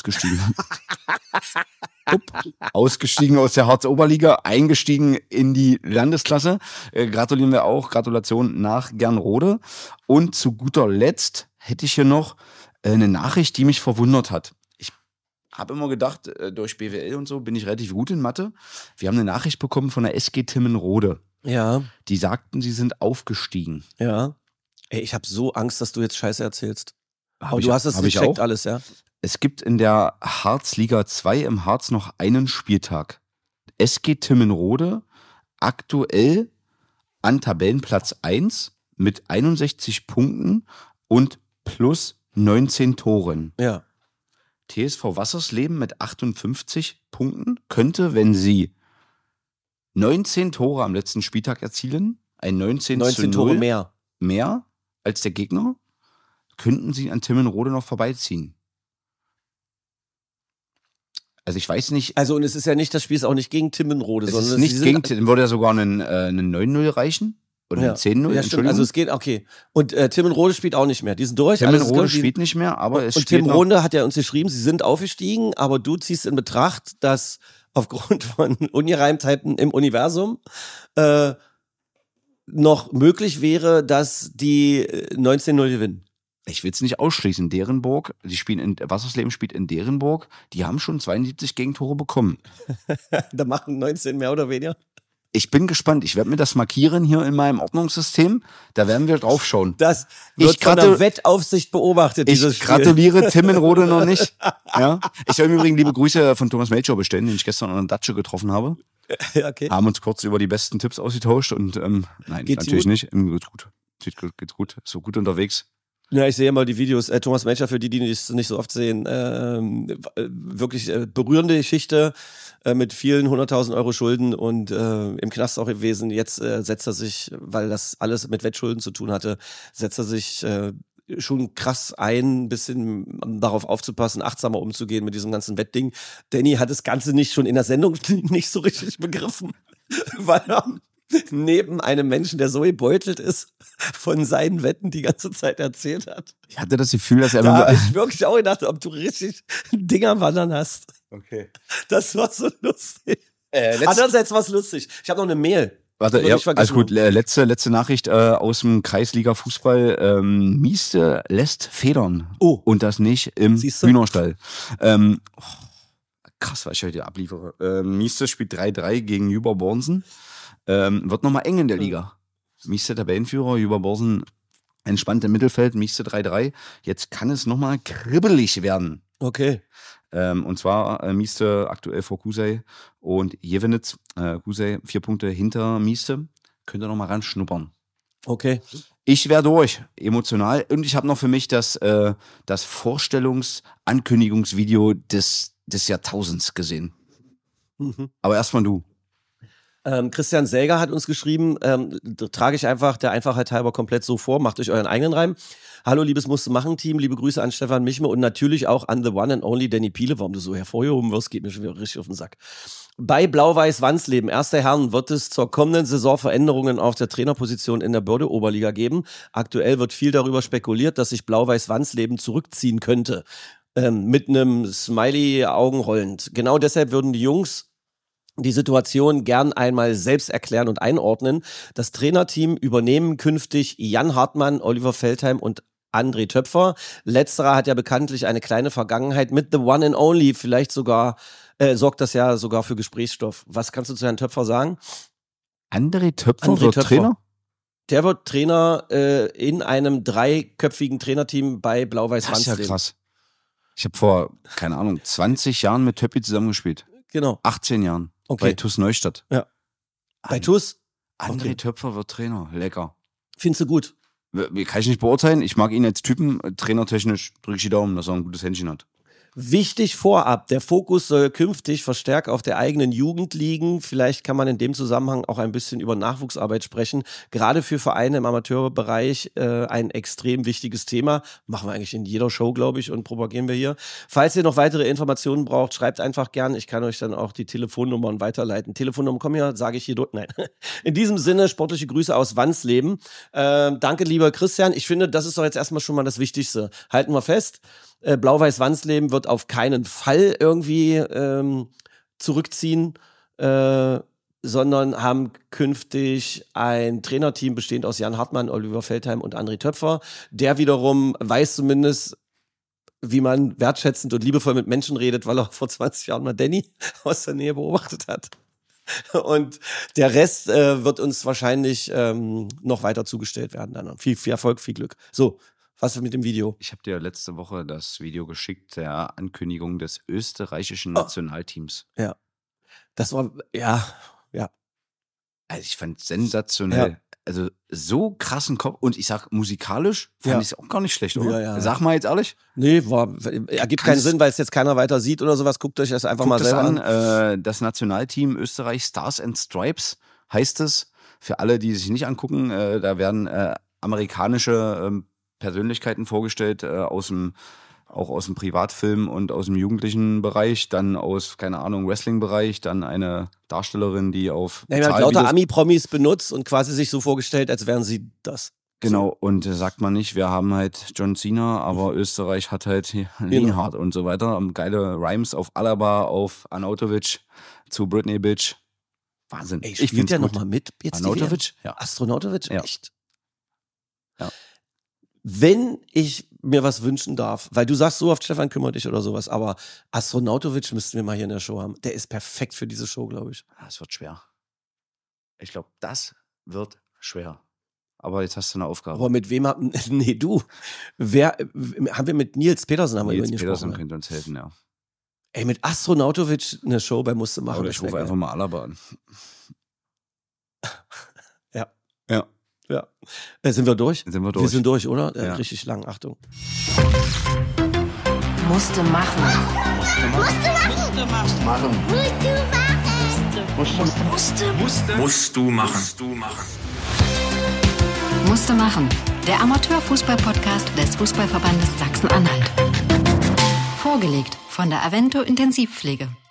Ausgestiegen aus der Harz-Oberliga, eingestiegen in die Landesklasse. Gratulieren wir auch. Gratulation nach Gernrode. Und zu guter Letzt hätte ich hier noch eine Nachricht, die mich verwundert hat. Ich habe immer gedacht, durch BWL und so bin ich relativ gut in Mathe. Wir haben eine Nachricht bekommen von der SG Timmenrode. Ja. Die sagten, sie sind aufgestiegen. Ja. Ey, ich habe so Angst, dass du jetzt Scheiße erzählst. Aber ich- du hast es hab ich gecheckt auch. alles, ja? Es gibt in der Harzliga 2 im Harz noch einen Spieltag. SG Timmenrode aktuell an Tabellenplatz 1 mit 61 Punkten und plus 19 Toren. Ja. TSV Wassersleben mit 58 Punkten könnte, wenn sie 19 Tore am letzten Spieltag erzielen, ein 19 Tore mehr als der Gegner, könnten sie an Timmenrode noch vorbeiziehen. Also ich weiß nicht. Also und es ist ja nicht, das Spiel ist auch nicht gegen Timmenrode, Es sondern ist nicht sie gegen, sind, würde ja sogar einen 9-0 reichen. Oder einen 10-0, ja, stimmt. Also es geht, okay. Und Timmenrode spielt auch nicht mehr. Die sind durch. Timmenrode spielt nicht mehr, aber es und spielt noch. Timmenrode hat ja uns geschrieben, sie sind aufgestiegen, aber du ziehst in Betracht, dass aufgrund von Ungereimtheiten im Universum noch möglich wäre, dass die 19-0 gewinnen. Ich will es nicht ausschließen. Derenburg, Wassersleben spielt in Derenburg, die haben schon 72 Gegentore bekommen. Da machen 19 mehr oder weniger. Ich bin gespannt. Ich werde mir das markieren hier in meinem Ordnungssystem. Da werden wir drauf schauen. Das wird von der Wettaufsicht beobachtet, dieses Ich Spiel. gratuliere Timmenrode noch nicht. Ja. Ich soll im Übrigen liebe Grüße von Thomas Melchior bestellen, den ich gestern an der Datsche getroffen habe. Okay. Haben uns kurz über die besten Tipps ausgetauscht und nein, Geht's natürlich gut? nicht. Geht's gut. Geht's gut. Ist so gut unterwegs. Ja, ich sehe immer die Videos. Thomas Melcher, für die es nicht so oft sehen, wirklich berührende Geschichte mit vielen 100.000 Euro Schulden und im Knast auch gewesen. Jetzt setzt er sich, weil das alles mit Wettschulden zu tun hatte, setzt er sich schon krass ein bisschen darauf aufzupassen, achtsamer umzugehen mit diesem ganzen Wettding. Danny hat das Ganze nicht schon in der Sendung nicht so richtig begriffen, weil er neben einem Menschen, der so gebeutelt ist, von seinen Wetten die ganze Zeit erzählt hat. Ich hatte das Gefühl, dass er Da habe ich wirklich auch gedacht, ob du richtig Dinger wandern hast. Okay. Das war so lustig. Andererseits war es lustig. Ich habe noch eine Mail. Warte, ja, alles gut. Letzte Nachricht aus dem Kreisliga-Fußball. Mieste lässt federn. Oh. Und das nicht im Siehste? Hühnerstall. Krass, was ich heute abliefere. Mieste spielt 3-3 gegen Jüber-Bornsen. Wird nochmal eng in der Liga. Mieste Tabellenführer, Jüber-Bornsen entspannt im Mittelfeld, Mieste 3-3. Jetzt kann es nochmal kribbelig werden. Okay. Und zwar Mieste aktuell vor Kusey und Jevenitz. Kusey 4 Punkte hinter Mieste. Könnt ihr noch mal ranschnuppern. Okay. Ich wäre durch, emotional. Und ich habe noch für mich das Vorstellungs-Ankündigungsvideo des Jahrtausends gesehen. Mhm. Aber erstmal du. Christian Säger hat uns geschrieben, trage ich einfach der Einfachheit halber komplett so vor, macht euch euren eigenen Reim. Hallo, liebes Musste-Machen-Team, liebe Grüße an Stefan Michme und natürlich auch an the one and only Danny Piele. Warum du so hervorgehoben wirst, geht mir schon wieder richtig auf den Sack. Bei Blau-Weiß-Wandsleben, erster Herren, wird es zur kommenden Saison Veränderungen auf der Trainerposition in der Börde-Oberliga geben. Aktuell wird viel darüber spekuliert, dass sich Blau-Weiß-Wandsleben zurückziehen könnte. Mit einem Smiley augenrollend. Genau deshalb würden die Jungs die Situation gern einmal selbst erklären und einordnen. Das Trainerteam übernehmen künftig Jan Hartmann, Oliver Feldheim und André Töpfer. Letzterer hat ja bekanntlich eine kleine Vergangenheit mit The One and Only. Vielleicht sogar sorgt das ja sogar für Gesprächsstoff. Was kannst du zu Herrn Töpfer sagen? André Töpfer wird Trainer? Der wird Trainer in einem 3-köpfigen Trainerteam bei Blau-Weiß-Wandsleben. Das ist ja krass. Ich habe vor, keine Ahnung, 20 Jahren mit Töppi zusammengespielt. Genau. 18 Jahren. Okay. Bei TuS Neustadt. Ja. Bei TuS? André Töpfer wird Trainer. Lecker. Findest du gut? Kann ich nicht beurteilen. Ich mag ihn als Typen. Trainertechnisch drücke ich die Daumen, dass er ein gutes Händchen hat. Wichtig vorab, der Fokus soll künftig verstärkt auf der eigenen Jugend liegen. Vielleicht kann man in dem Zusammenhang auch ein bisschen über Nachwuchsarbeit sprechen. Gerade für Vereine im Amateurbereich ein extrem wichtiges Thema. Machen wir eigentlich in jeder Show, glaube ich, und propagieren wir hier. Falls ihr noch weitere Informationen braucht, schreibt einfach gern. Ich kann euch dann auch die Telefonnummern weiterleiten. Telefonnummern kommen hier, sage ich hier durch. Nein. In diesem Sinne, sportliche Grüße aus Wandsleben. Danke, lieber Christian. Ich finde, das ist doch jetzt erstmal schon mal das Wichtigste. Halten wir fest. Blau-Weiß-Wandsleben wird auf keinen Fall irgendwie zurückziehen, sondern haben künftig ein Trainerteam bestehend aus Jan Hartmann, Oliver Feldheim und André Töpfer. Der wiederum weiß zumindest, wie man wertschätzend und liebevoll mit Menschen redet, weil er vor 20 Jahren mal Danny aus der Nähe beobachtet hat. Und der Rest wird uns wahrscheinlich noch weiter zugestellt werden. Dann viel Erfolg, viel Glück. So. Was mit dem Video? Ich habe dir letzte Woche das Video geschickt, der Ankündigung des österreichischen Nationalteams. Ja. Das war, ja. Also ich fand sensationell. Ja. Also so krassen Kopf. Und ich sag, musikalisch fand ich es auch gar nicht schlecht, oder? Ja. Sag mal jetzt ehrlich. Nee, ergibt keinen Sinn, weil es jetzt keiner weiter sieht oder sowas. Guckt euch das einfach mal selber an. Das Nationalteam Österreich Stars and Stripes heißt es. Für alle, die sich nicht angucken, da werden amerikanische Persönlichkeiten vorgestellt, auch aus dem Privatfilm und aus dem jugendlichen Bereich, dann aus, keine Ahnung, Wrestling-Bereich, dann eine Darstellerin, die auf ja, hat lauter Ami-Promis benutzt und quasi sich so vorgestellt, als wären sie das. Genau, und sagt man nicht, wir haben halt John Cena, aber Österreich hat halt Lienhardt und so weiter. Geile Rhymes auf Alaba, auf Arnautovic, zu Britney Bitch. Wahnsinn. Ey, spielt der nochmal mit? Jetzt Arnautovic? Ja. Astronautovic? Ja. Echt? Ja. Wenn ich mir was wünschen darf, weil du sagst so oft, Stefan, kümmere dich oder sowas, aber Astronautovic müssten wir mal hier in der Show haben. Der ist perfekt für diese Show, glaube ich. Das wird schwer. Ich glaube, das wird schwer. Aber jetzt hast du eine Aufgabe. Aber mit wem haben du? Haben wir mit Nils Petersen über ihn gesprochen? Nils Petersen könnte uns helfen, ja. Ey, mit Astronautovic eine Show bei Musste machen. Oder ich rufe einfach mal Alaba an. Ja. Ja. Ja. Sind wir durch? Sind wir durch. Wir sind durch, oder? Ja. Richtig lang, Achtung. Musste machen. Musst du machen. Musste machen. Der Amateurfußball-Podcast des Fußballverbandes Sachsen-Anhalt. Vorgelegt von der Avento Intensivpflege.